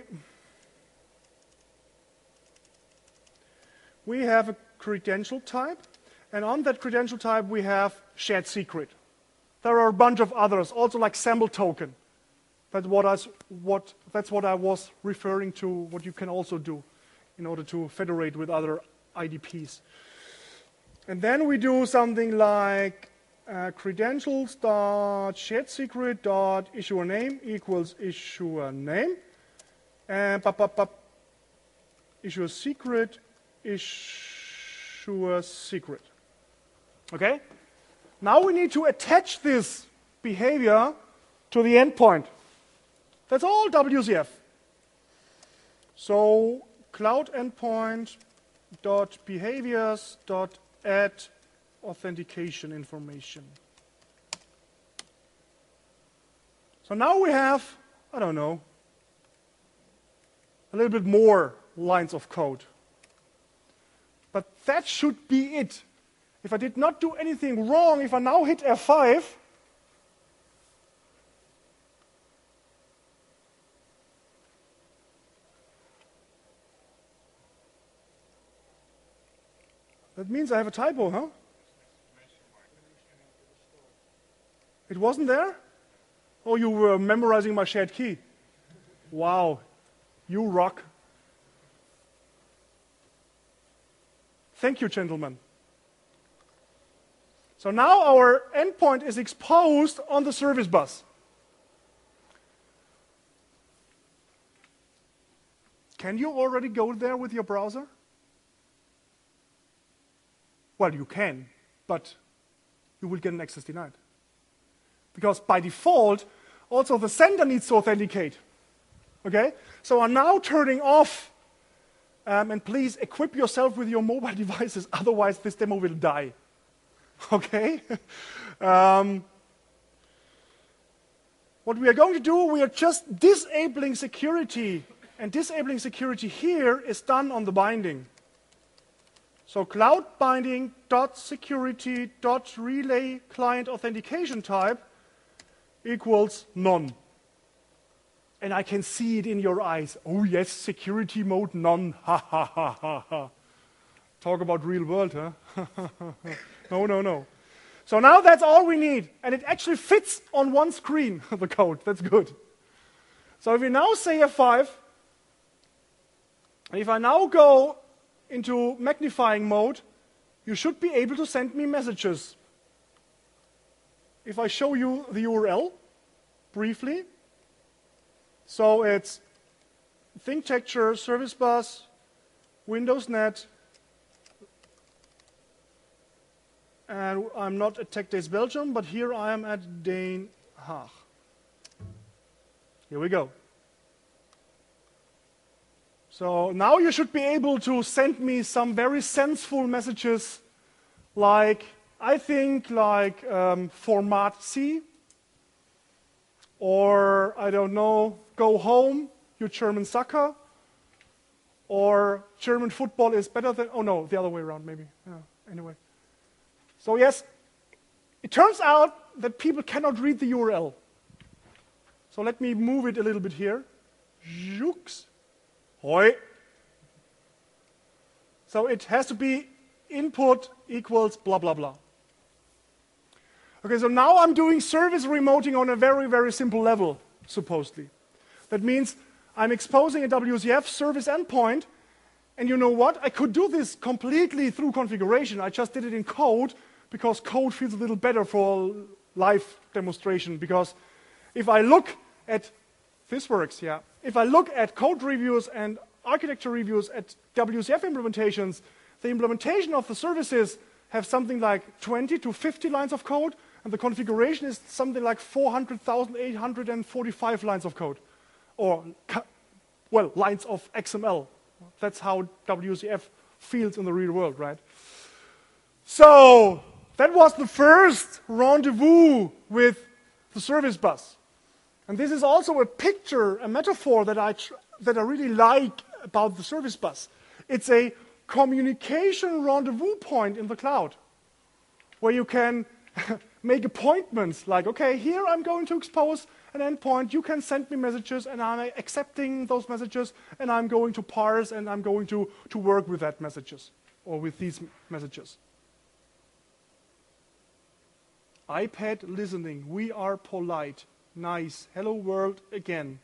we have a credential type, and on that credential type, we have shared secret. There are a bunch of others, also like sample token. That's what I, what, that's what I was referring to, what you can also do in order to federate with other I D Ps. And then we do something like uh, credentials dot shared secret dot issuer name equals issuer name, and pop, pop, pop, issuer secret, issuer secret. Okay? Now we need to attach this behavior to the endpoint. That's all W C F. So cloud endpoint dot behaviors dot add authentication information. So now we have, I don't know, a little bit more lines of code. But that should be it. If I did not do anything wrong, if I now hit F five, that means I have a typo, huh? It wasn't there? Oh, you were memorizing my shared key. Wow, you rock. Thank you, gentlemen. So now our endpoint is exposed on the service bus. Can you already go there with your browser? Well, you can, but you will get an access denied. Because by default, also the sender needs to authenticate. Okay? So I'm now turning off, um, and please equip yourself with your mobile devices, otherwise this demo will die. Okay? um, what we are going to do, we are just disabling security. And disabling security here is done on the binding. So cloud binding dot security dot relay client authentication type equals none. And I can see it in your eyes. Oh yes, security mode none. Ha ha ha ha ha. Talk about real world, huh? No, no, no. So now that's all we need. And it actually fits on one screen, the code. That's good. So if we now say F five, and if I now go into magnifying mode, you should be able to send me messages. If I show you the U R L briefly, so it's ThinkTexture, Service Bus, Windows Net, and I'm not at TechDays Belgium, but here I am at Den Haag. Here we go. So now you should be able to send me some very senseful messages like, I think, like um, format C, or, I don't know, go home, you German sucker, or German football is better than, oh no, the other way around maybe. Yeah, anyway. So yes, it turns out that people cannot read the U R L. So let me move it a little bit here. Jux. Hoi. So it has to be input equals blah, blah, blah. Okay, so now I'm doing service remoting on a very, very simple level, supposedly. That means I'm exposing a W C F service endpoint, and you know what? I could do this completely through configuration. I just did it in code, because code feels a little better for live demonstration. Because if I look at, this works, yeah. If I look at code reviews and architecture reviews at W C F implementations, the implementation of the services have something like twenty to fifty lines of code, and the configuration is something like four hundred thousand eight hundred forty-five lines of code. Or, well, lines of X M L. That's how W C F feels in the real world, right? So, that was the first rendezvous with the service bus. And this is also a picture, a metaphor that I, tr that I really like about the service bus. It's a communication rendezvous point in the cloud, where you can make appointments, like, okay, here I'm going to expose an endpoint, you can send me messages, and I'm accepting those messages, and I'm going to parse, and I'm going to, to work with that messages, or with these messages. iPad listening, we are polite, nice, hello world again.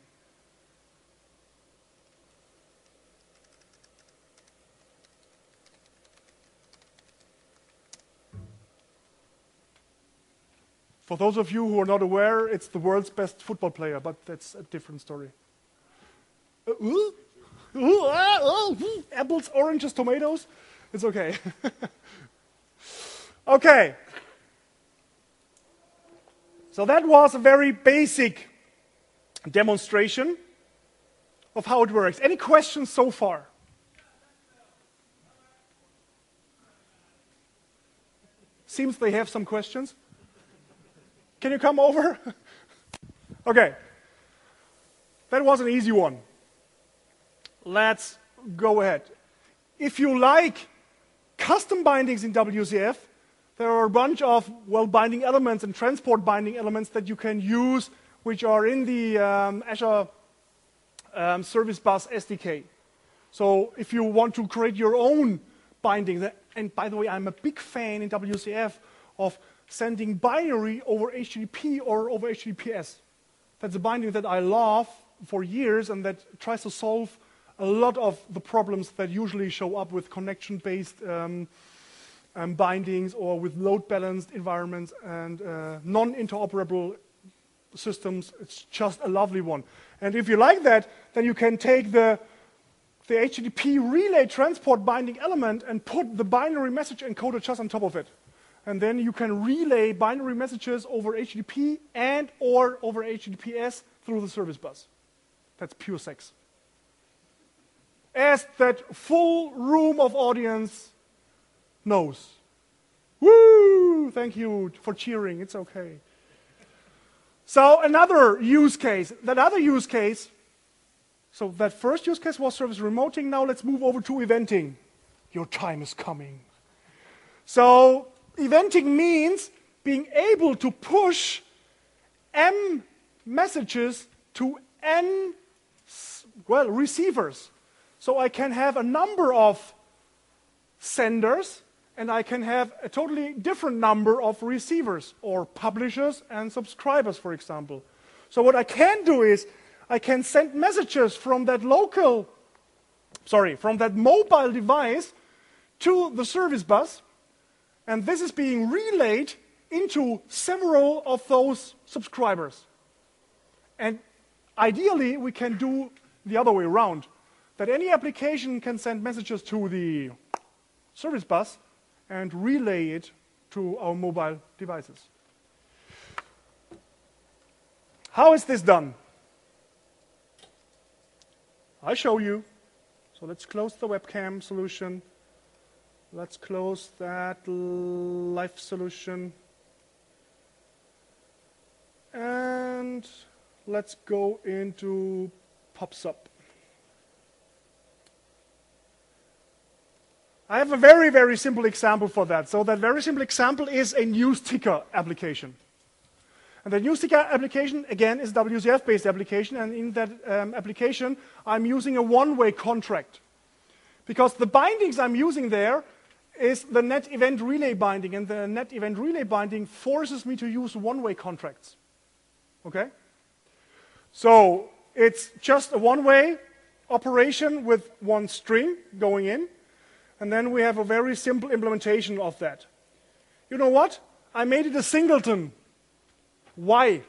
For those of you who are not aware, it's the world's best football player, but that's a different story. Uh, ooh, ooh, ah, oh, ooh, apples, oranges, tomatoes. It's okay. Okay. So that was a very basic demonstration of how it works. Any questions so far? Seems they have some questions. Can you come over? Okay. That was an easy one. Let's go ahead. If you like custom bindings in W C F, there are a bunch of, well, binding elements and transport binding elements that you can use, which are in the um, Azure um, Service Bus S D K. So if you want to create your own binding, and by the way, I'm a big fan in W C F of sending binary over H T T P or over H T T P S. That's a binding that I love for years and that tries to solve a lot of the problems that usually show up with connection-based um, um, bindings or with load-balanced environments and uh, non-interoperable systems. It's just a lovely one. And if you like that, then you can take the, the H T T P relay transport binding element and put the binary message encoder just on top of it. And then you can relay binary messages over H T T P and or over H T T P S through the service bus. That's pure sex. As that full room of audience knows. Woo! Thank you for cheering. It's okay. So another use case. That other use case, so that first use case was service remoting. Now let's move over to eventing. Your time is coming. So eventing means being able to push M messages to N, well, receivers. So I can have a number of senders, and I can have a totally different number of receivers, or publishers and subscribers, for example. So what I can do is, I can send messages from that local, sorry, from that mobile device to the service bus, and this is being relayed into several of those subscribers. And ideally, we can do the other way around, that any application can send messages to the service bus and relay it to our mobile devices. How is this done? I'll show you. So let's close the webcam solution. Let's close that live solution. And let's go into PubSub. I have a very, very simple example for that. So that very simple example is a news ticker application. And the news ticker application, again, is a W C F-based application, and in that um, application, I'm using a one-way contract. Because the bindings I'm using there is the net event relay binding, and the net event relay binding forces me to use one-way contracts. Okay? So it's just a one-way operation with one string going in, and then we have a very simple implementation of that. You know what? I made it a singleton. Why?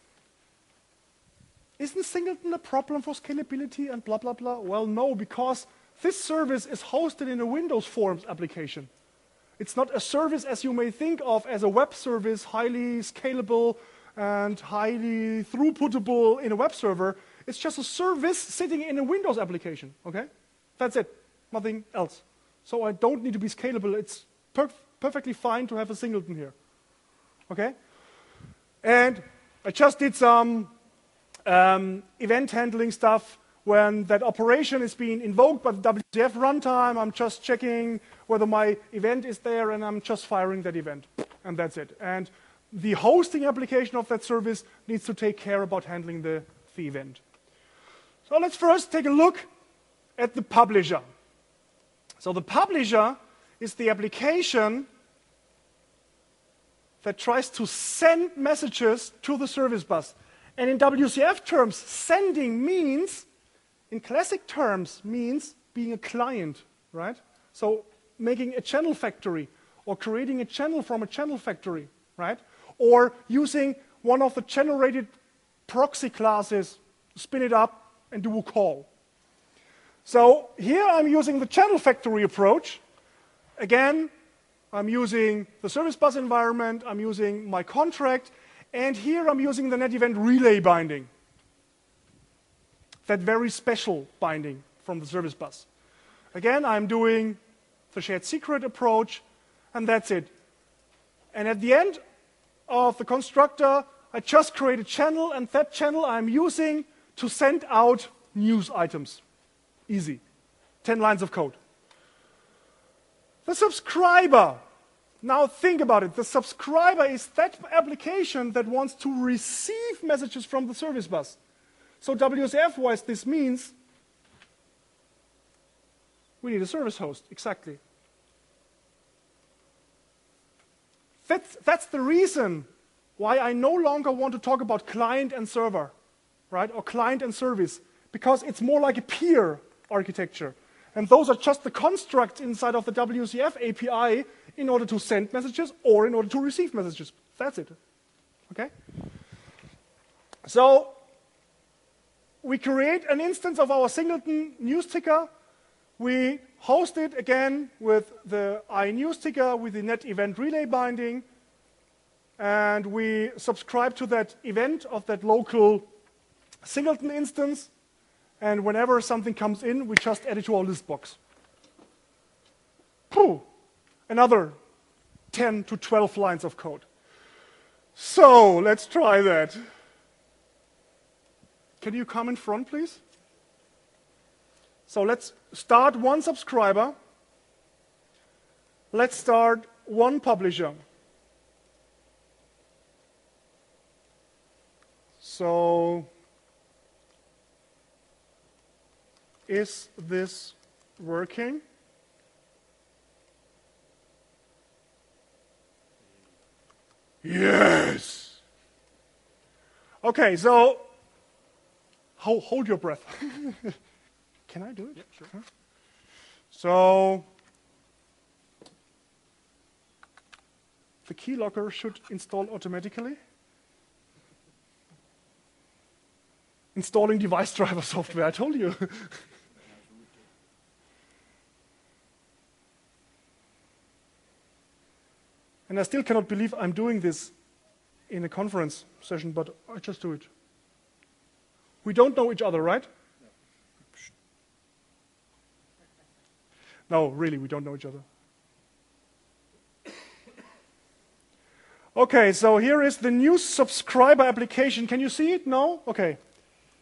Isn't singleton a problem for scalability and blah, blah, blah? Well, no, because this service is hosted in a Windows Forms application. It's not a service as you may think of as a web service, highly scalable and highly throughputable in a web server. It's just a service sitting in a Windows application, okay? That's it, nothing else. So I don't need to be scalable. It's per perfectly fine to have a singleton here, okay? And I just did some um, event handling stuff. When that operation is being invoked by the W C F runtime, I'm just checking whether my event is there, and I'm just firing that event. And that's it. And the hosting application of that service needs to take care about handling the, the event. So let's first take a look at the publisher. So the publisher is the application that tries to send messages to the service bus. And in W C F terms, sending means, in classic terms, means being a client, right? So making a channel factory, or creating a channel from a channel factory, right? Or using one of the generated proxy classes, spin it up, and do a call. So here I'm using the channel factory approach. Again, I'm using the service bus environment, I'm using my contract, and here I'm using the net event relay binding. That very special binding from the service bus. Again, I'm doing the shared secret approach, and that's it. And at the end of the constructor, I just create a channel, and that channel I'm using to send out news items. Easy. ten lines of code. The subscriber. Now think about it. The subscriber is that application that wants to receive messages from the service bus. So W C F-wise, this means we need a service host, exactly. That's, that's the reason why I no longer want to talk about client and server, right? Or client and service, because it's more like a peer architecture. And those are just the constructs inside of the W C F A P I in order to send messages or in order to receive messages. That's it, okay? So we create an instance of our singleton news ticker. We host it again with the iNews ticker, with the net event relay binding, and we subscribe to that event of that local singleton instance, and whenever something comes in, we just add it to our list box. Pooh, another ten to twelve lines of code. So let's try that. Can you come in front, please? So let's start one subscriber. Let's start one publisher. So, is this working? Yes! Okay, so hold, hold your breath. Can I do it? Yep, sure. Huh? So, the keylogger should install automatically. Installing device driver software, I told you. And I still cannot believe I'm doing this in a conference session, but I just do it. We don't know each other, right? No, really, we don't know each other. Okay, so here is the new subscriber application. Can you see it? No? Okay.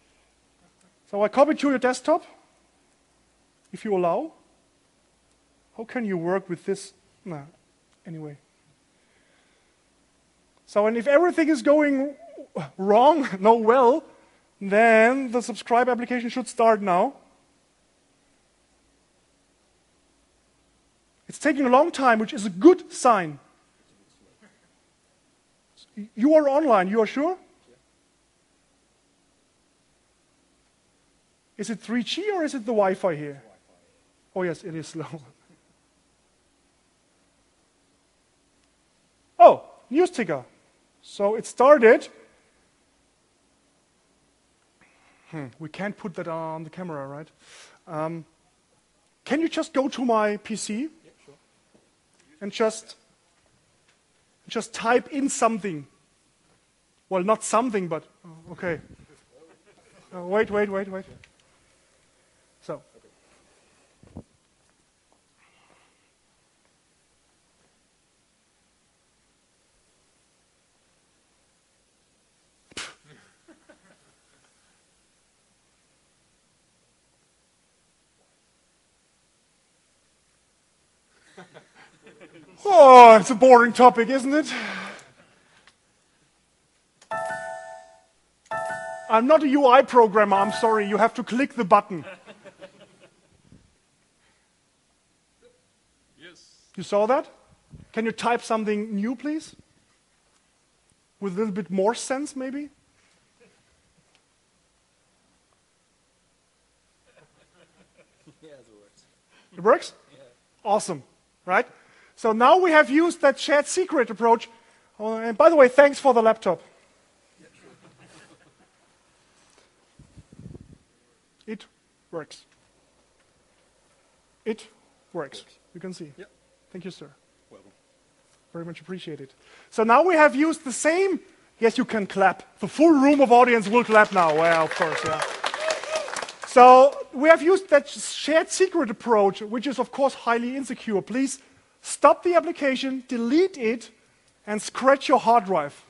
So I copy to your desktop, if you allow. How can you work with this? No, anyway. So, and if everything is going wrong, no well, then the subscribe application should start now. It's taking a long time, which is a good sign. You are online, you are sure? Is it three G or is it the Wi-Fi here? Oh yes, it is slow. Oh, news ticker. So it started. Hmm, we can't put that on the camera, right? Um, can you just go to my P C? Yeah, sure. And just, just type in something. Well, not something, but oh, okay. Uh, wait, wait, wait, wait. So. Oh, it's a boring topic, isn't it? I'm not a U I programmer, I'm sorry, you have to click the button. Yes. You saw that? Can you type something new, please? With a little bit more sense, maybe? Yeah, it works. It works? Yeah. Awesome, right? So now we have used that shared secret approach. Oh, and by the way, thanks for the laptop. It works. It works. works. You can see. Yep. Thank you, sir. Welcome. Very much appreciated. So now we have used the same. Yes, you can clap. The full room of audience will clap now. Well, of course, yeah. So we have used that shared secret approach, which is, of course, highly insecure. Please stop the application, delete it, and scratch your hard drive.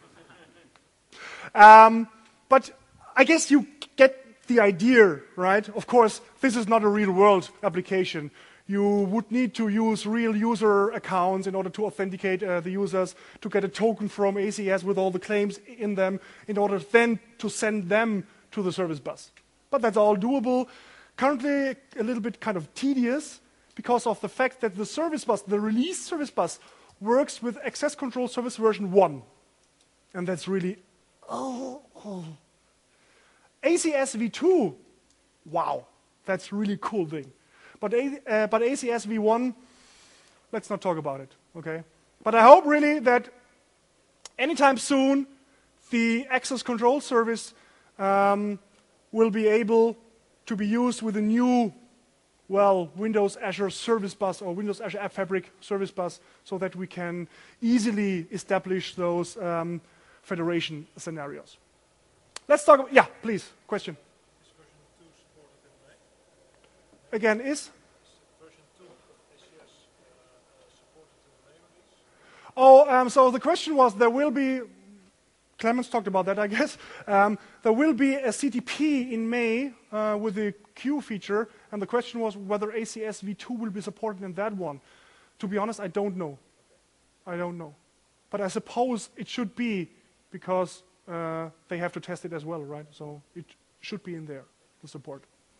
Um, but I guess you get the idea, right? Of course, this is not a real-world application. You would need to use real user accounts in order to authenticate uh, the users, to get a token from A C S with all the claims in them, in order then to send them to the service bus. But that's all doable. Currently, a little bit kind of tedious because of the fact that the service bus, the released service bus, works with access control service version one. And that's really, oh, oh. A C S v two, wow, that's really cool thing. But, A, uh, but A C S v one, let's not talk about it, okay? But I hope really that anytime soon, the access control service um, will be able to be used with a new, well, Windows Azure Service Bus or Windows Azure App Fabric Service Bus so that we can easily establish those um, federation scenarios. Let's talk about, yeah, please, question. Is version two supported in May? Again, is? Is version two A C S uh, uh, supported in the May release? Oh, um, so the question was, there will be, Clemens talked about that, I guess. Um, there will be a C T P in May uh, with the queue feature, and the question was whether A C S v two will be supported in that one. To be honest, I don't know. I don't know. But I suppose it should be, because uh, they have to test it as well, right? So it should be in there, the support.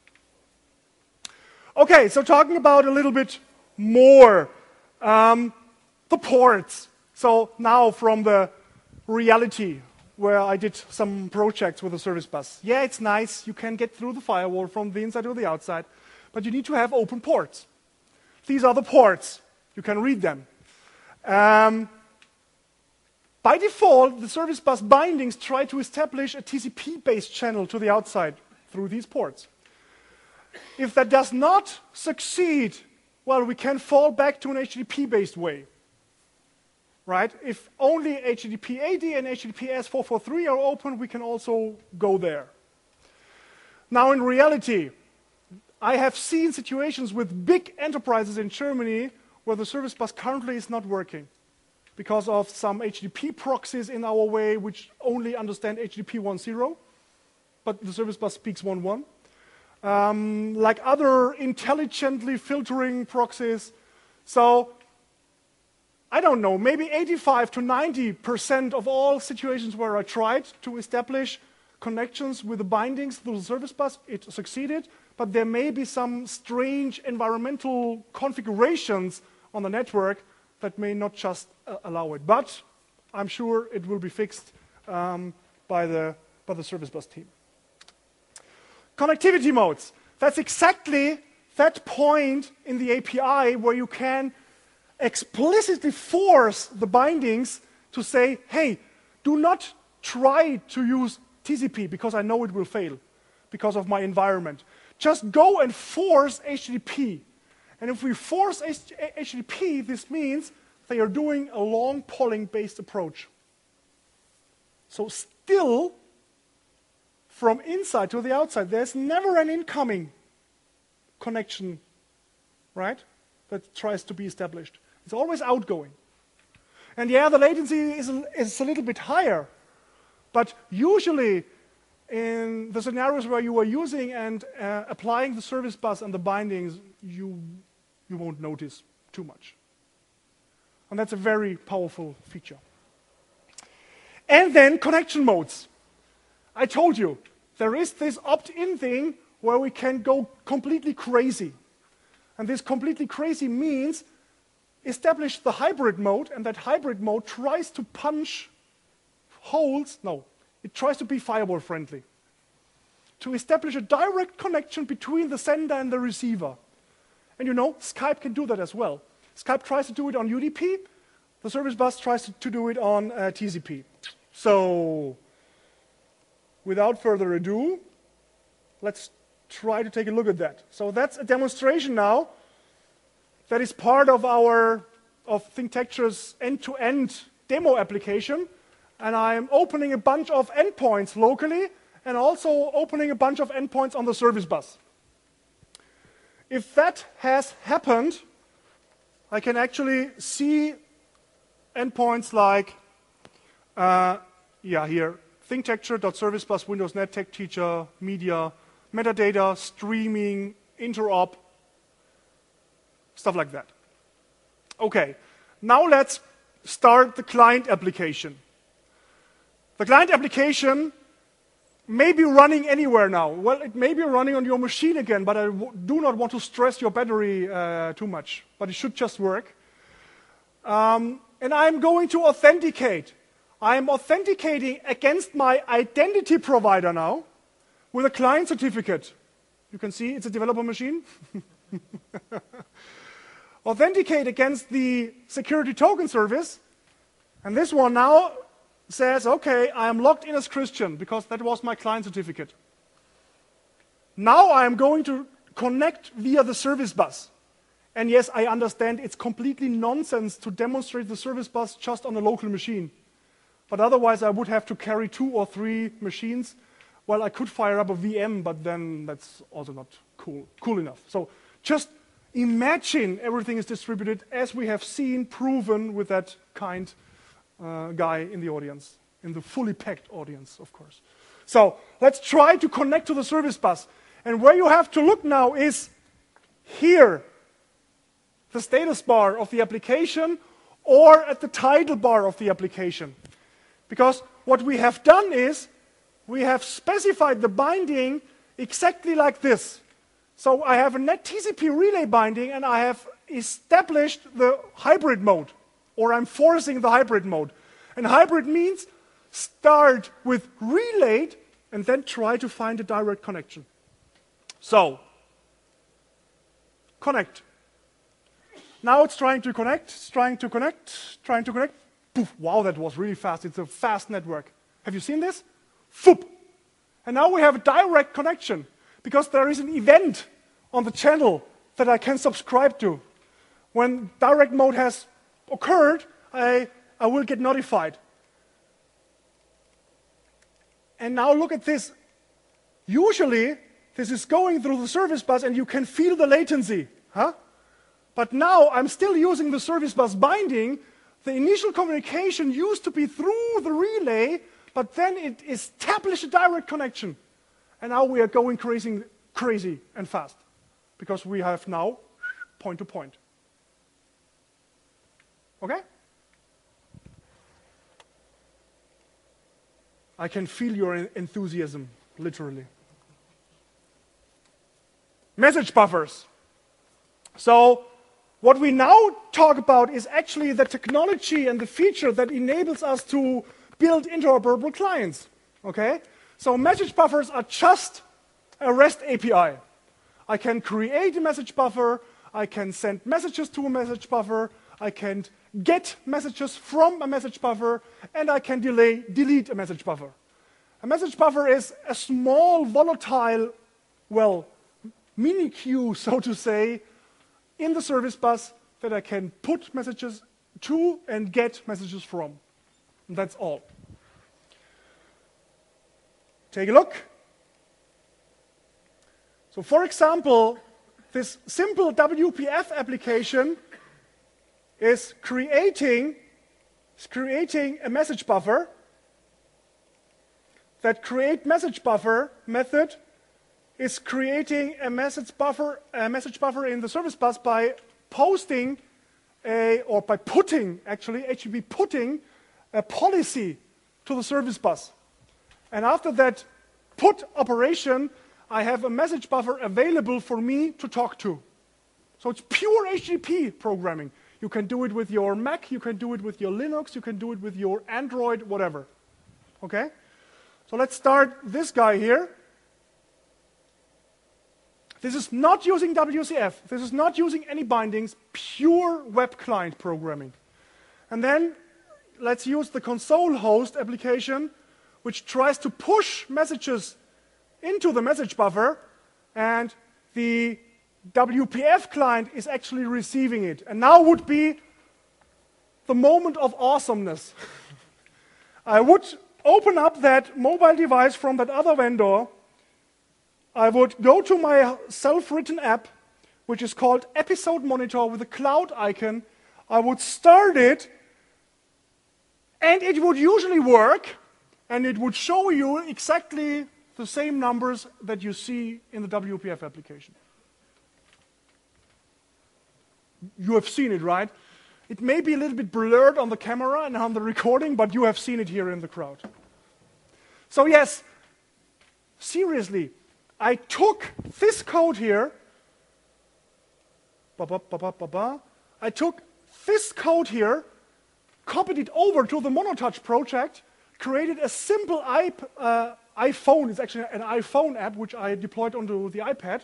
Okay, so talking about a little bit more, um, the ports. So now from the reality, where I did some projects with a service bus. Yeah, it's nice, you can get through the firewall from the inside to the outside, but you need to have open ports. These are the ports. You can read them. Um, by default, the service bus bindings try to establish a T C P-based channel to the outside through these ports. If that does not succeed, well, we can fall back to an H T T P-based way. Right? If only H T T P A D and H T T P S four forty-three are open, we can also go there. Now, in reality, I have seen situations with big enterprises in Germany where the service bus currently is not working because of some H T T P proxies in our way which only understand H T T P one point zero, but the service bus speaks one point one. Um, like other intelligently filtering proxies, So, I don't know, maybe eighty-five to ninety percent of all situations where I tried to establish connections with the bindings through the service bus, it succeeded, but there may be some strange environmental configurations on the network that may not just uh, allow it. But I'm sure it will be fixed um, by, the, by the service bus team. Connectivity modes. That's exactly that point in the A P I where you can explicitly force the bindings to say, hey, do not try to use T C P because I know it will fail because of my environment. Just go and force H T T P. And if we force H T T P, this means they are doing a long polling based approach. So still, from inside to the outside, there's never an incoming connection, right, that tries to be established. It's always outgoing. And yeah, the latency is a, is a little bit higher, but usually in the scenarios where you are using and uh, applying the service bus and the bindings, you, you won't notice too much. And that's a very powerful feature. And then connection modes. I told you, there is this opt-in thing where we can go completely crazy. And this completely crazy means establish the hybrid mode, and that hybrid mode tries to punch holes. No, it tries to be firewall friendly. To establish a direct connection between the sender and the receiver. And you know, Skype can do that as well. Skype tries to do it on U D P. The service bus tries to, to do it on uh, T C P. So, without further ado, let's try to take a look at that. So that's a demonstration now that is part of our, of ThinkTexture's end-to-end demo application. And I'm opening a bunch of endpoints locally and also opening a bunch of endpoints on the service bus. If that has happened, I can actually see endpoints like, uh, yeah, here, ThinkTexture.ServiceBus, Windows Net, Tech Teacher, Media, metadata, streaming, interop, stuff like that. Okay, now let's start the client application. The client application may be running anywhere now. Well, it may be running on your machine again, but I w do not want to stress your battery uh, too much, but it should just work. Um, and I'm going to authenticate. I'm authenticating against my identity provider now with a client certificate. You can see it's a developer machine. Authenticate against the security token service. And this one now says, okay, I am logged in as Christian because that was my client certificate. Now I am going to connect via the service bus. And yes, I understand it's completely nonsense to demonstrate the service bus just on a local machine. But otherwise I would have to carry two or three machines. Well, I could fire up a V M, but then that's also not cool, cool enough. So just imagine everything is distributed as we have seen proven with that kind uh, guy in the audience, in the fully packed audience, of course. So let's try to connect to the service bus. And where you have to look now is here, the status bar of the application, or at the title bar of the application. Because what we have done is we have specified the binding exactly like this. So I have a net T C P relay binding and I have established the hybrid mode, or I'm forcing the hybrid mode. And hybrid means start with relayed and then try to find a direct connection. So, connect. Now it's trying to connect, it's trying to connect, trying to connect. Poof, wow, that was really fast. It's a fast network. Have you seen this? Foop. And now we have a direct connection because there is an event on the channel that I can subscribe to. When direct mode has occurred, I, I will get notified. And now look at this. Usually, this is going through the service bus and you can feel the latency. Huh? But now I'm still using the service bus binding. The initial communication used to be through the relay, but then it established a direct connection. And now we are going crazy, crazy and fast because we have now point to point. Okay? I can feel your en- enthusiasm, literally. Message buffers. So what we now talk about is actually the technology and the feature that enables us to build interoperable clients. Okay? So message buffers are just a REST A P I. I can create a message buffer, I can send messages to a message buffer, I can get messages from a message buffer, and I can delay, delete a message buffer. A message buffer is a small, volatile, well, mini queue, so to say, in the service bus that I can put messages to and get messages from. And that's all. Take a look. So for example, this simple W P F application is creating, is creating a message buffer. That create message buffer method is creating a message buffer, a message buffer in the service bus by posting a, or by putting, actually, H T T P putting a policy to the service bus. And after that put operation, I have a message buffer available for me to talk to. So it's pure H T T P programming. You can do it with your Mac, you can do it with your Linux, you can do it with your Android, whatever. Okay? So let's start this guy here. This is not using W C F. This is not using any bindings, pure web client programming. And then let's use the console host application, which tries to push messages into the message buffer, and the W P F client is actually receiving it. And now would be the moment of awesomeness. I would open up that mobile device from that other vendor. I would go to my self-written app, which is called Episode Monitor with a cloud icon. I would start it, and it would usually work, and it would show you exactly the same numbers that you see in the W P F application. You have seen it, right? It may be a little bit blurred on the camera and on the recording, but you have seen it here in the crowd. So yes, seriously, I took this code here, ba -ba -ba -ba -ba -ba. I took this code here, copied it over to the Monotouch project, created a simple iP uh, iPhone, it's actually an iPhone app which I deployed onto the iPad,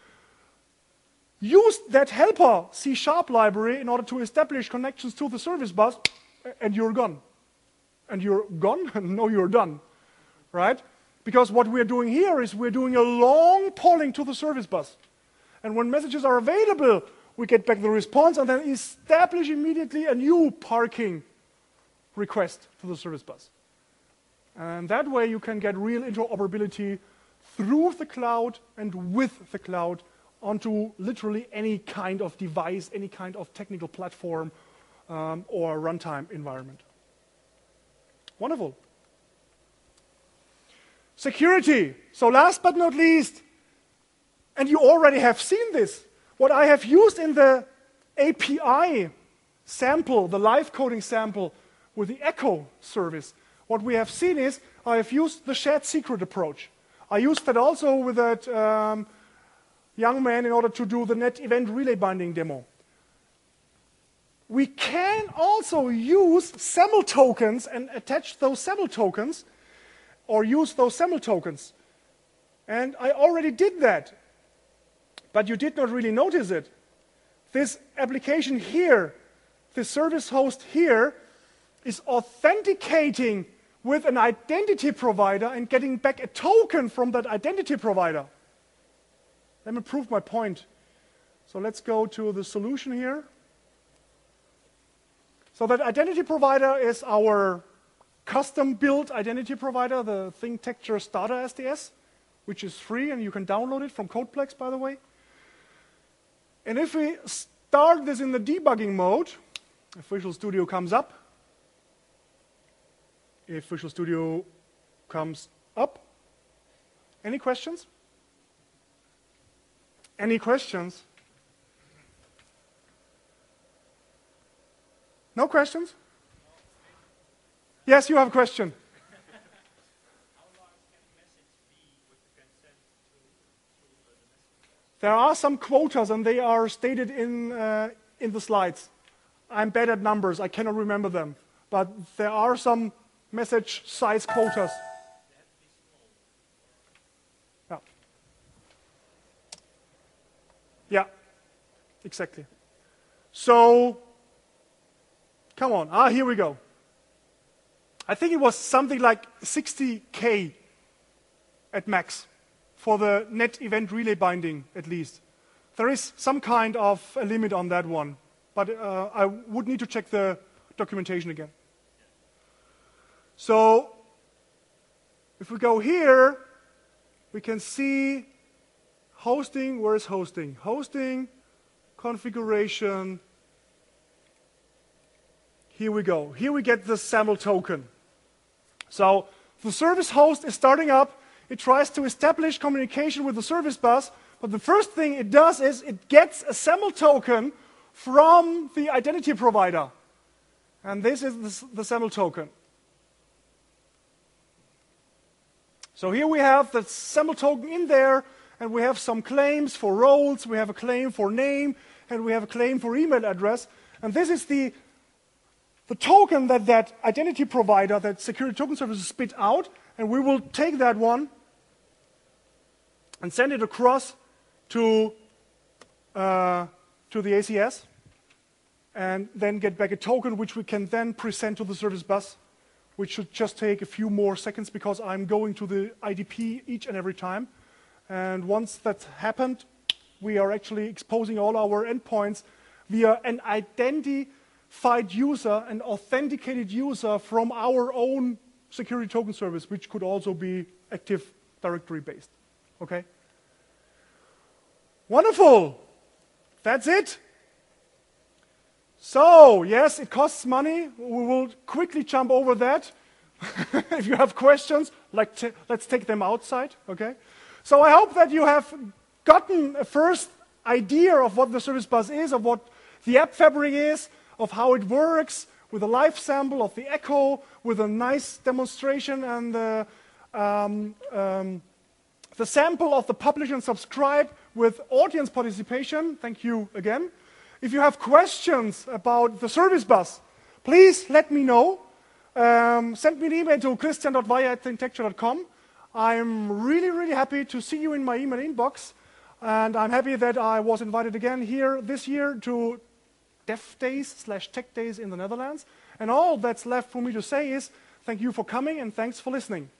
used that helper C sharp library in order to establish connections to the service bus, and you're gone. And you're gone? No, you're done. Right? Because what we're doing here is we're doing a long polling to the service bus. And when messages are available, we get back the response and then establish immediately a new parking request to the service bus. And that way you can get real interoperability through the cloud and with the cloud onto literally any kind of device, any kind of technical platform um, or runtime environment. Wonderful. Security. So last but not least, and you already have seen this, what I have used in the A P I sample, the live coding sample with the Echo service, what we have seen is I have used the shared secret approach. I used that also with that um, young man in order to do the net event relay binding demo. We can also use SAML tokens and attach those SAML tokens or use those SAML tokens. And I already did that, but you did not really notice it. This application here, this service host here, is authenticating with an identity provider and getting back a token from that identity provider. Let me prove my point. So let's go to the solution here. So that identity provider is our custom-built identity provider, the ThinkTexture Starter S D S, which is free and you can download it from Codeplex, by the way. And if we start this in the debugging mode, if Visual Studio comes up, if Visual Studio comes up, any questions? Any questions? No questions? Yes, you have a question. There are some quotas, and they are stated in, uh, in the slides. I'm bad at numbers. I cannot remember them. But there are some message size quotas. Yeah. Yeah, exactly. So, come on. Ah, here we go. I think it was something like sixty K at max for the net event relay binding, at least. There is some kind of a limit on that one, but uh, I would need to check the documentation again. So, if we go here, we can see hosting. Where is hosting? Hosting, configuration. Here we go. Here we get the SAML token. So the service host is starting up. It tries to establish communication with the service bus, but the first thing it does is it gets a SAML token from the identity provider. And this is the, the SAML token. So here we have the SAML token in there, and we have some claims for roles, we have a claim for name, and we have a claim for email address. And this is the the token that that identity provider, that security token service spit out, and we will take that one and send it across to, uh, to the A C S, and then get back a token which we can then present to the service bus, which should just take a few more seconds because I'm going to the I D P each and every time. And once that's happened, we are actually exposing all our endpoints via an identity user, an authenticated user from our own security token service, which could also be Active Directory based. Okay? Wonderful. That's it. So, yes, it costs money. We will quickly jump over that. If you have questions, like t let's take them outside. Okay? So I hope that you have gotten a first idea of what the service bus is, of what the app fabric is, of how it works, with a live sample of the echo, with a nice demonstration and the, um, um, the sample of the publish and subscribe with audience participation. Thank you again. If you have questions about the service bus, please let me know. Um, send me an email to christian dot weyer at thinktecture dot com. I'm really, really happy to see you in my email inbox. And I'm happy that I was invited again here this year to Dev Days slash Tech Days in the Netherlands. And all that's left for me to say is thank you for coming and thanks for listening.